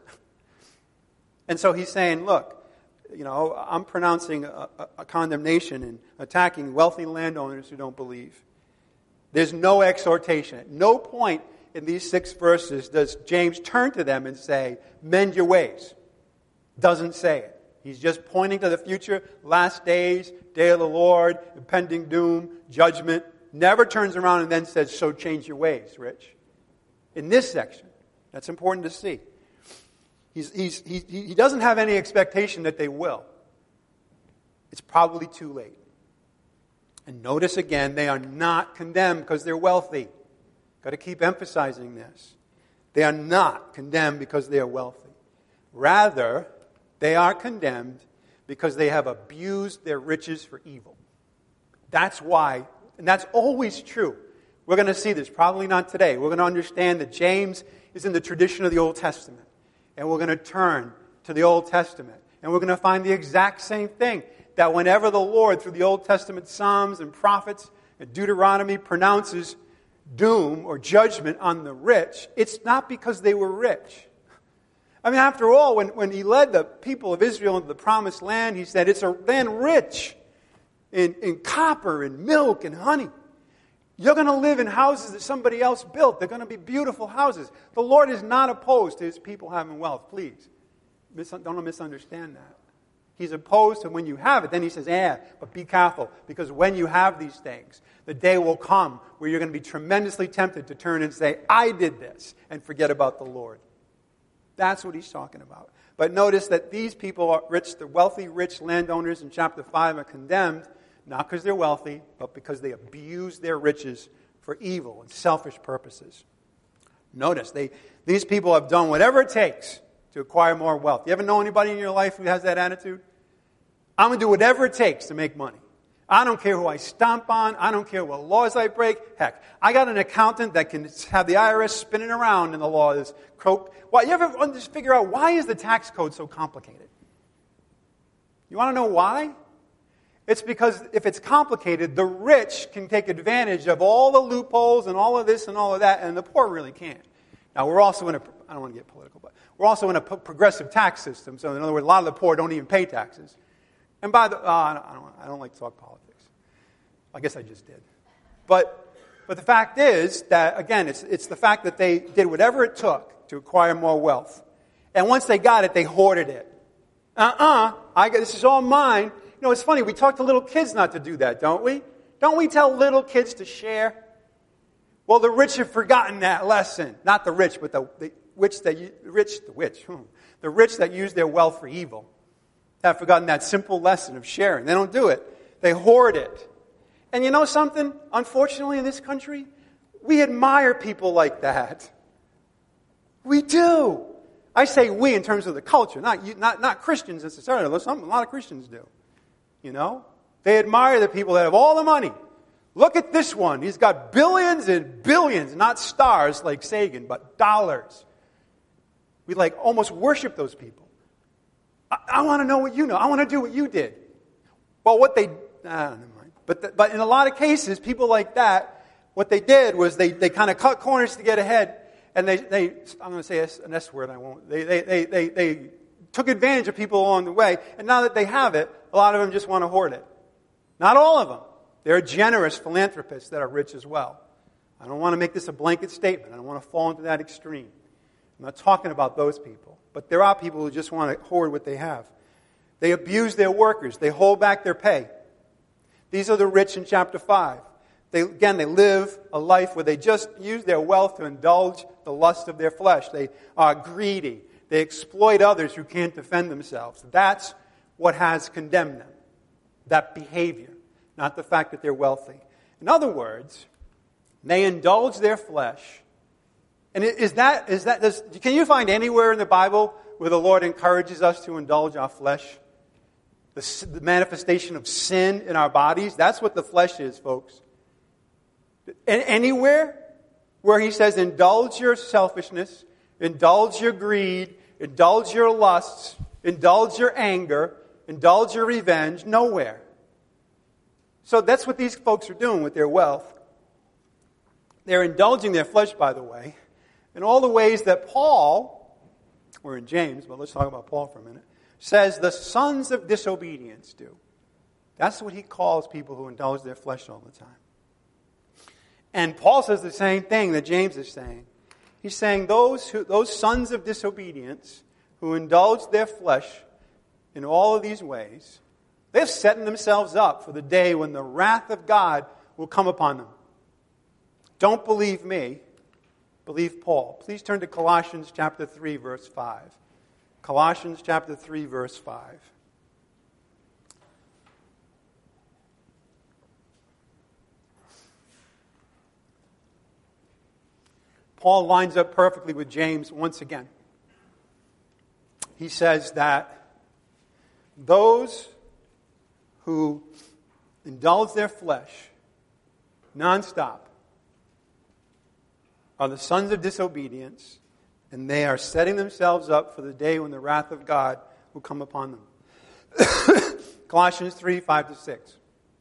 And so he's saying, look, you know, I'm pronouncing a, a, a condemnation and attacking wealthy landowners who don't believe. There's no exhortation. At no point in these six verses does James turn to them and say, mend your ways. Doesn't say it. He's just pointing to the future, last days, day of the Lord, impending doom, judgment. Never turns around and then says, so change your ways, Rich. In this section, that's important to see. He's, he's, he, he doesn't have any expectation that they will. It's probably too late. And notice again, they are not condemned because they're wealthy. Got to keep emphasizing this. They are not condemned because they are wealthy. Rather, they are condemned because they have abused their riches for evil. That's why, and that's always true. We're going to see this, probably not today. We're going to understand that James is in the tradition of the Old Testament. And we're going to turn to the Old Testament. And we're going to find the exact same thing. That whenever the Lord, through the Old Testament Psalms and prophets and Deuteronomy, pronounces doom or judgment on the rich, it's not because they were rich. I mean, after all, when, when he led the people of Israel into the promised land, he said, it's a land rich in, in copper and milk and honey. You're going to live in houses that somebody else built. They're going to be beautiful houses. The Lord is not opposed to His people having wealth. Please, mis- don't misunderstand that. He's opposed to when you have it. Then He says, yeah, but be careful. Because when you have these things, the day will come where you're going to be tremendously tempted to turn and say, I did this, and forget about the Lord. That's what He's talking about. But notice that these people are rich, the wealthy, rich landowners in chapter five are condemned, not because they're wealthy, but because they abuse their riches for evil and selfish purposes. Notice, they these people have done whatever it takes to acquire more wealth. You ever know anybody in your life who has that attitude? I'm going to do whatever it takes to make money. I don't care who I stomp on. I don't care what laws I break. Heck, I got an accountant that can have the I R S spinning around in the laws. Well, you ever just figure out why is the tax code so complicated? You want to know why? It's because if it's complicated, the rich can take advantage of all the loopholes and all of this and all of that, and the poor really can't. Now, we're also in a, I don't want to get political, but we're also in a progressive tax system. So, in other words, a lot of the poor don't even pay taxes. And by the, uh, I, don't, I don't like to talk politics. I guess I just did. But, but the fact is that, again, it's, it's the fact that they did whatever it took to acquire more wealth. And once they got it, they hoarded it. Uh-uh, I got, this is all mine. You know, it's funny, we talk to little kids not to do that, don't we? Don't we tell little kids to share? Well, the rich have forgotten that lesson. Not the rich, but the, the rich that, rich, the rich, hmm, the rich that use their wealth for evil. have forgotten that simple lesson of sharing. They don't do it. They hoard it. And you know something? Unfortunately, in this country, we admire people like that. We do. I say we in terms of the culture, not you, not, not Christians necessarily. Some, a lot of Christians do. You know? They admire the people that have all the money. Look at this one. He's got billions and billions, not stars like Sagan, but dollars. We like almost worship those people. I, I want to know what you know. I want to do what you did. Well, what they, ah, never mind. But, the, but in a lot of cases, people like that, what they did was they, they kind of cut corners to get ahead, and they, they I'm going to say an S word, I won't. They, they, they, they, they took advantage of people along the way, and now that they have it, a lot of them just want to hoard it. Not all of them. There are generous philanthropists that are rich as well. I don't want to make this a blanket statement. I don't want to fall into that extreme. I'm not talking about those people. But there are people who just want to hoard what they have. They abuse their workers. They hold back their pay. These are the rich in chapter five. They, again, they live a life where they just use their wealth to indulge the lust of their flesh. They are greedy. They exploit others who can't defend themselves. That's what has condemned them. That behavior, not the fact that they're wealthy. In other words, they indulge their flesh. And is that, is that, does, can you find anywhere in the Bible where the Lord encourages us to indulge our flesh? The, the manifestation of sin in our bodies? That's what the flesh is, folks. Anywhere where he says indulge your selfishness, indulge your greed, indulge your lusts, indulge your anger, indulge your revenge, nowhere. So that's what these folks are doing with their wealth. They're indulging their flesh, by the way, in all the ways that Paul, we're in James, but let's talk about Paul for a minute, says the sons of disobedience do. That's what he calls people who indulge their flesh all the time. And Paul says the same thing that James is saying. He's saying those who, those sons of disobedience who indulge their flesh in all of these ways, they're setting themselves up for the day when the wrath of God will come upon them. Don't believe me, believe Paul. Please turn to Colossians chapter three, verse five. Colossians chapter three, verse five. Paul lines up perfectly with James once again. He says that those who indulge their flesh nonstop are the sons of disobedience, and they are setting themselves up for the day when the wrath of God will come upon them. Colossians three, five to six.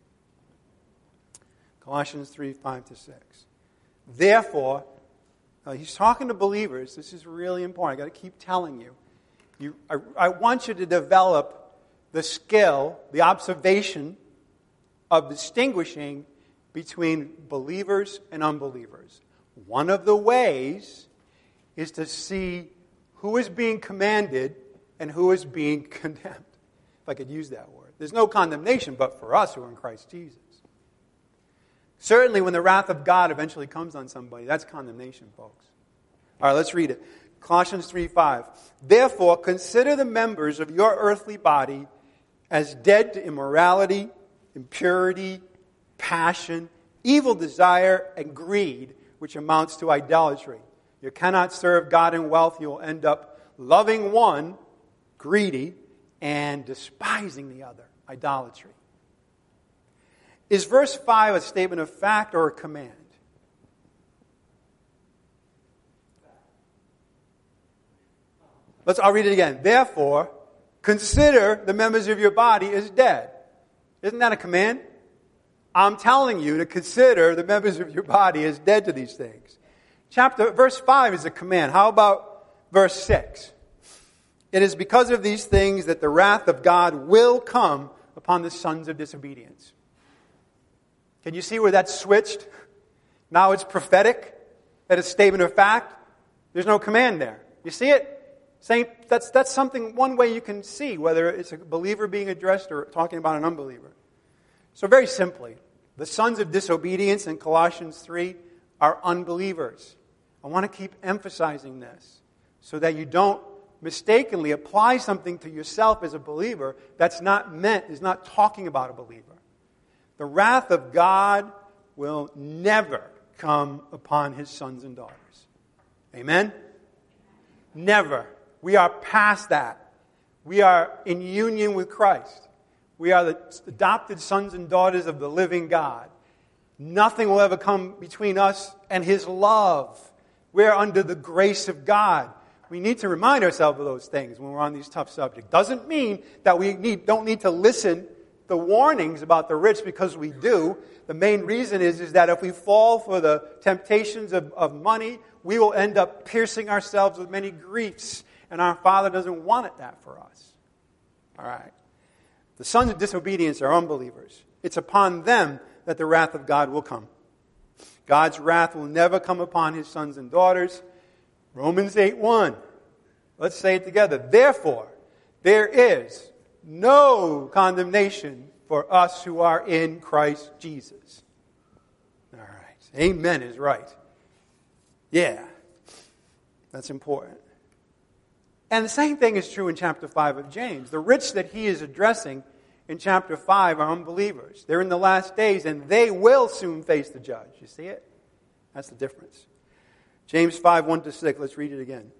Colossians three, five to six. Therefore, uh, he's talking to believers. This is really important. I've got to keep telling you. you I, I want you to develop the skill, the observation of distinguishing between believers and unbelievers. One of the ways is to see who is being commanded and who is being condemned. If I could use that word. There's no condemnation but for us who are in Christ Jesus. Certainly when the wrath of God eventually comes on somebody, that's condemnation, folks. All right, let's read it. Colossians three five. Therefore, consider the members of your earthly body as dead to immorality, impurity, passion, evil desire, and greed, which amounts to idolatry. You cannot serve God in wealth. You will end up loving one, greedy, and despising the other, idolatry. Is verse five a statement of fact or a command? Let's, I'll read it again. Therefore, consider the members of your body as dead. Isn't that a command? I'm telling you to consider the members of your body as dead to these things. Chapter, verse five is a command. How about verse six? It is because of these things that the wrath of God will come upon the sons of disobedience. Can you see where that's switched? Now it's prophetic. That is a statement of fact. There's no command there. You see it? Saying that's that's something, one way you can see whether it's a believer being addressed or talking about an unbeliever. So very simply, the sons of disobedience in Colossians three are unbelievers. I want to keep emphasizing this so that you don't mistakenly apply something to yourself as a believer that's not meant, is not talking about a believer. The wrath of God will never come upon his sons and daughters. Amen? Never. We are past that. We are in union with Christ. We are the adopted sons and daughters of the living God. Nothing will ever come between us and his love. We're under the grace of God. We need to remind ourselves of those things when we're on these tough subjects. Doesn't mean that we need, don't need to listen to the warnings about the rich, because we do. The main reason is, is that if we fall for the temptations of, of money, we will end up piercing ourselves with many griefs. And our Father doesn't want it that for us. All right. The sons of disobedience are unbelievers. It's upon them that the wrath of God will come. God's wrath will never come upon his sons and daughters. Romans eight one. Let's say it together. Therefore, there is no condemnation for us who are in Christ Jesus. All right. Amen is right. Yeah. That's important. And the same thing is true in chapter five of James. The rich that he is addressing in chapter five are unbelievers. They're in the last days, and they will soon face the judge. You see it? That's the difference. James five, one to six. Let's read it again.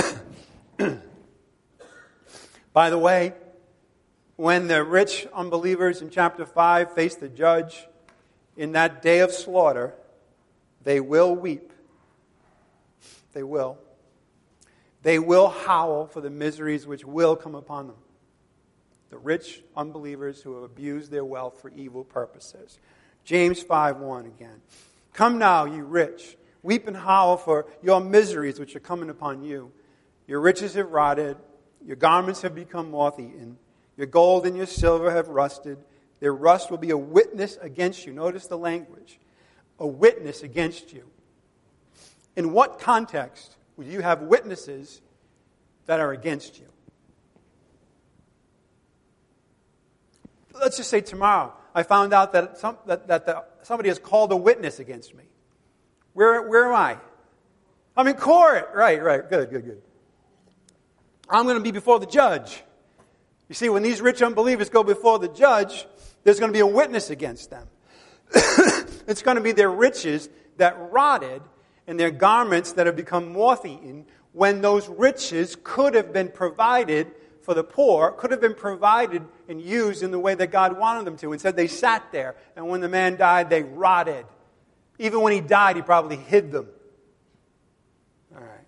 By the way, when the rich unbelievers in chapter five face the judge in that day of slaughter, they will weep. They will. They will howl for the miseries which will come upon them. The rich unbelievers who have abused their wealth for evil purposes. James five one again. Come now, you rich, weep and howl for your miseries which are coming upon you. Your riches have rotted, your garments have become moth-eaten, your gold and your silver have rusted. Their rust will be a witness against you. Notice the language. A witness against you. In what context would you have witnesses that are against you? Let's just say tomorrow I found out that some, that, that the, somebody has called a witness against me. Where, where am I? I'm in court. Right, right. Good, good, good. I'm going to be before the judge. You see, when these rich unbelievers go before the judge, there's going to be a witness against them. It's going to be their riches that rotted and their garments that have become moth-eaten, when those riches could have been provided for the poor, could have been provided and used in the way that God wanted them to. Instead, they sat there, and when the man died, they rotted. Even when he died, he probably hid them. All right.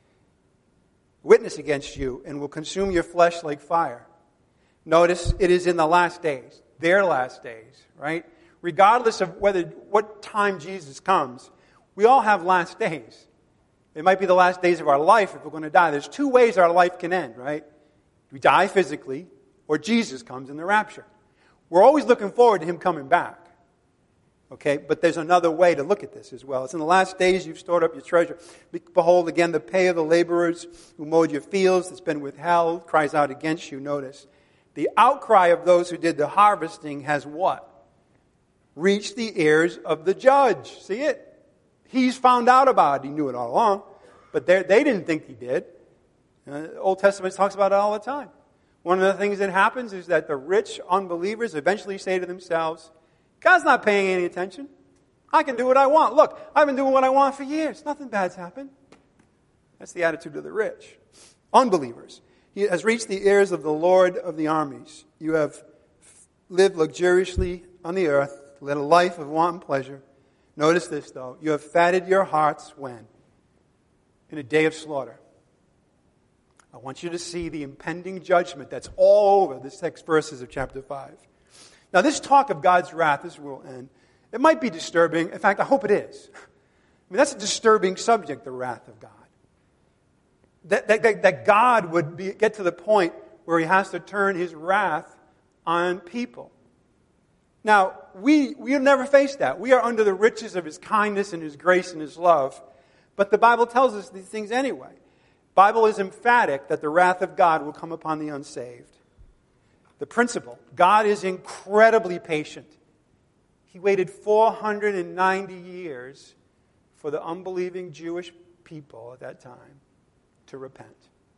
Witness against you, and will consume your flesh like fire. Notice, it is in the last days, their last days, right? Regardless of whether what time Jesus comes, we all have last days. It might be the last days of our life if we're going to die. There's two ways our life can end, right? We die physically, or Jesus comes in the rapture. We're always looking forward to him coming back. Okay, but there's another way to look at this as well. It's in the last days you've stored up your treasure. Behold, again, the pay of the laborers who mowed your fields that's been withheld cries out against you. Notice, the outcry of those who did the harvesting has what? Reached the ears of the judge. See it? He's found out about it. He knew it all along, but they didn't think he did. Uh, Old Testament talks about it all the time. One of the things that happens is that the rich unbelievers eventually say to themselves, God's not paying any attention. I can do what I want. Look, I've been doing what I want for years. Nothing bad's happened. That's the attitude of the rich. Unbelievers. He has reached the ears of the Lord of the armies. You have lived luxuriously on the earth, led a life of wanton pleasure. Notice this, though. You have fatted your hearts when? In a day of slaughter. I want you to see the impending judgment that's all over the six verses of chapter five. Now, this talk of God's wrath, this will end. It might be disturbing. In fact, I hope it is. I mean, that's a disturbing subject, the wrath of God. That, that, that God would be, get to the point where he has to turn his wrath on people. Now, we we have never faced that. We are under the riches of his kindness and his grace and his love. But the Bible tells us these things anyway. The Bible is emphatic that the wrath of God will come upon the unsaved. The principle, God is incredibly patient. He waited four hundred ninety years for the unbelieving Jewish people at that time to repent.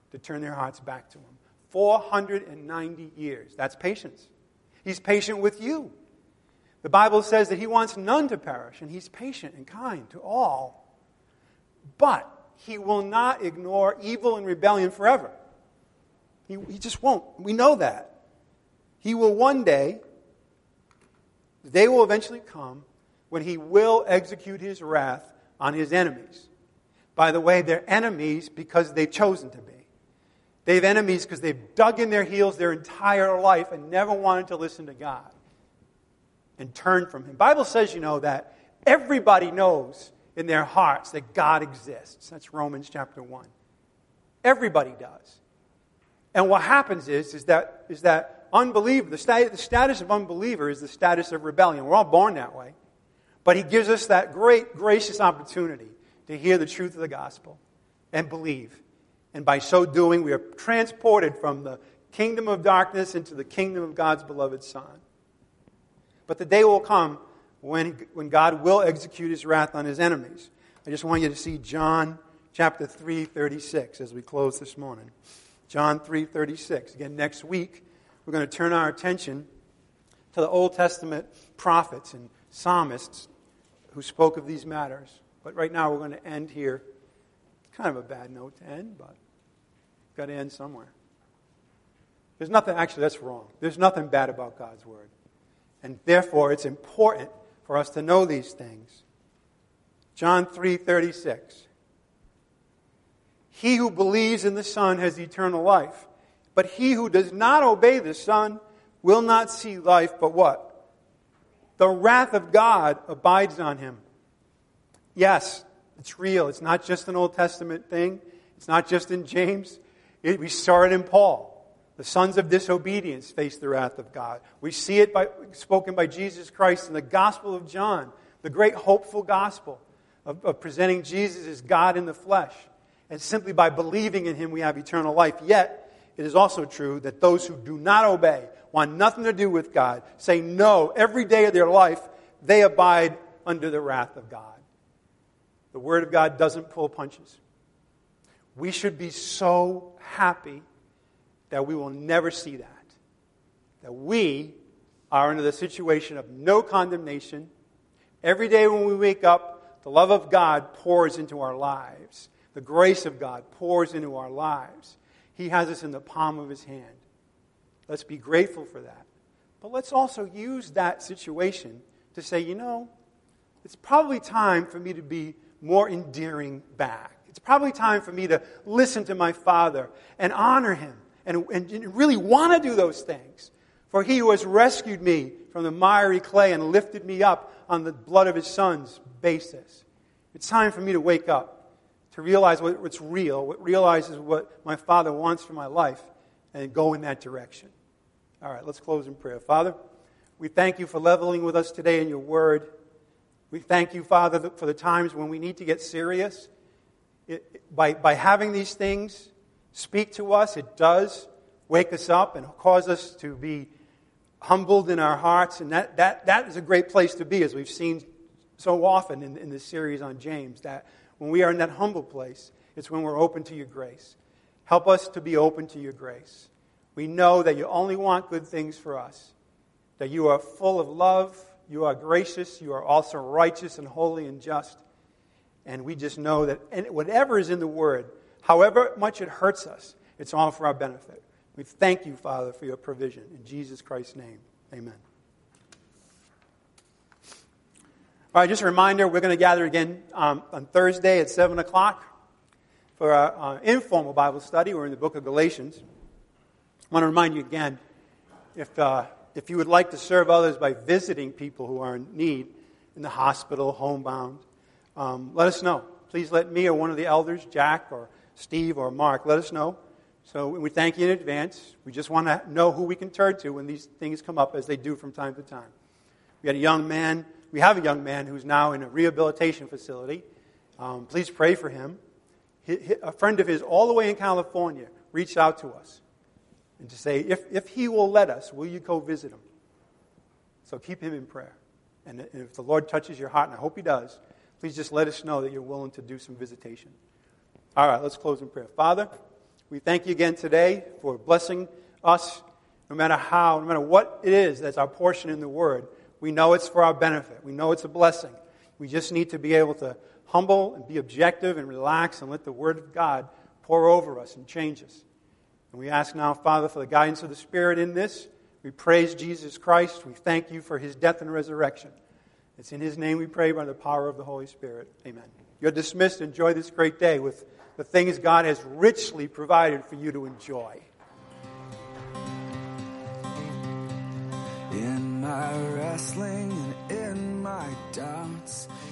to turn their hearts back to him. four hundred ninety years. That's patience. He's patient with you. The Bible says that he wants none to perish, and he's patient and kind to all. But he will not ignore evil and rebellion forever. He, he just won't. We know that. He will one day, the day will eventually come when he will execute his wrath on his enemies. By the way, they're enemies because they've chosen to be. They've enemies because they've dug in their heels their entire life and never wanted to listen to God and turn from him. The Bible says, you know, that everybody knows in their hearts that God exists. That's Romans chapter one. Everybody does. And what happens is, is that, is that unbeliever, the, stat, the status of unbeliever is the status of rebellion. We're all born that way. But he gives us that great, gracious opportunity to hear the truth of the gospel and believe. And by so doing, we are transported from the kingdom of darkness into the kingdom of God's beloved Son. But the day will come when, when God will execute his wrath on his enemies. I just want you to see John chapter three, thirty-six as we close this morning. John three, thirty-six. Again, next week, we're going to turn our attention to the Old Testament prophets and psalmists who spoke of these matters. But right now, we're going to end here. Kind of a bad note to end, but got to end somewhere. There's nothing, actually, that's wrong. There's nothing bad about God's Word. And therefore, it's important for us to know these things. John three, thirty-six. He who believes in the Son has eternal life, but he who does not obey the Son will not see life, but what? The wrath of God abides on him. Yes, it's real. It's not just an Old Testament thing. It's not just in James. It, we saw it in Paul. The sons of disobedience face the wrath of God. We see it by, spoken by Jesus Christ in the Gospel of John, the great hopeful gospel of, of presenting Jesus as God in the flesh. And simply by believing in him, we have eternal life. Yet, it is also true that those who do not obey, want nothing to do with God, say no every day of their life, they abide under the wrath of God. The Word of God doesn't pull punches. We should be so happy that we will never see that. That we are in the situation of no condemnation. Every day when we wake up, the love of God pours into our lives. The grace of God pours into our lives. He has us in the palm of his hand. Let's be grateful for that. But let's also use that situation to say, you know, it's probably time for me to be more endearing back. It's probably time for me to listen to my Father and honor him and, and really want to do those things. For he who has rescued me from the miry clay and lifted me up on the blood of his Son's basis. It's time for me to wake up, to realize what, what's real, what realizes what my Father wants for my life, and go in that direction. All right, let's close in prayer. Father, we thank you for leveling with us today in your word. We thank you, Father, for the times when we need to get serious. It, by, by having these things speak to us, it does wake us up and cause us to be humbled in our hearts. And that, that, that is a great place to be, as we've seen so often in, in this series on James, that when we are in that humble place, it's when we're open to your grace. Help us to be open to your grace. We know that you only want good things for us, that you are full of love, you are gracious, you are also righteous and holy and just. And we just know that whatever is in the Word, however much it hurts us, it's all for our benefit. We thank you, Father, for your provision. In Jesus Christ's name, amen. All right, just a reminder, we're going to gather again um, on Thursday at seven o'clock for our uh, informal Bible study. We're in the book of Galatians. I want to remind you again, if uh, if you would like to serve others by visiting people who are in need in the hospital, homebound, um, let us know. Please let me or one of the elders, Jack or Steve or Mark, let us know. So we thank you in advance. We just want to know who we can turn to when these things come up, as they do from time to time. We had a young man, we have a young man who's now in a rehabilitation facility. Um, please pray for him. He, he, a friend of his all the way in California reached out to us and to say, if, if he will let us, will you go visit him? So keep him in prayer. And if the Lord touches your heart, and I hope he does, please just let us know that you're willing to do some visitation. All right, let's close in prayer. Father, We thank you again today for blessing us, no matter how, no matter what it is that's our portion in the Word. We know it's for our benefit. We know it's a blessing. We just need to be able to humble and be objective and relax and let the Word of God pour over us and change us. And we ask now, Father, for the guidance of the Spirit in this. We praise Jesus Christ. We thank you for His death and resurrection. It's in His name we pray by the power of the Holy Spirit. Amen. You're dismissed. Enjoy this great day with the things God has richly provided for you to enjoy. In my wrestling and in my doubts,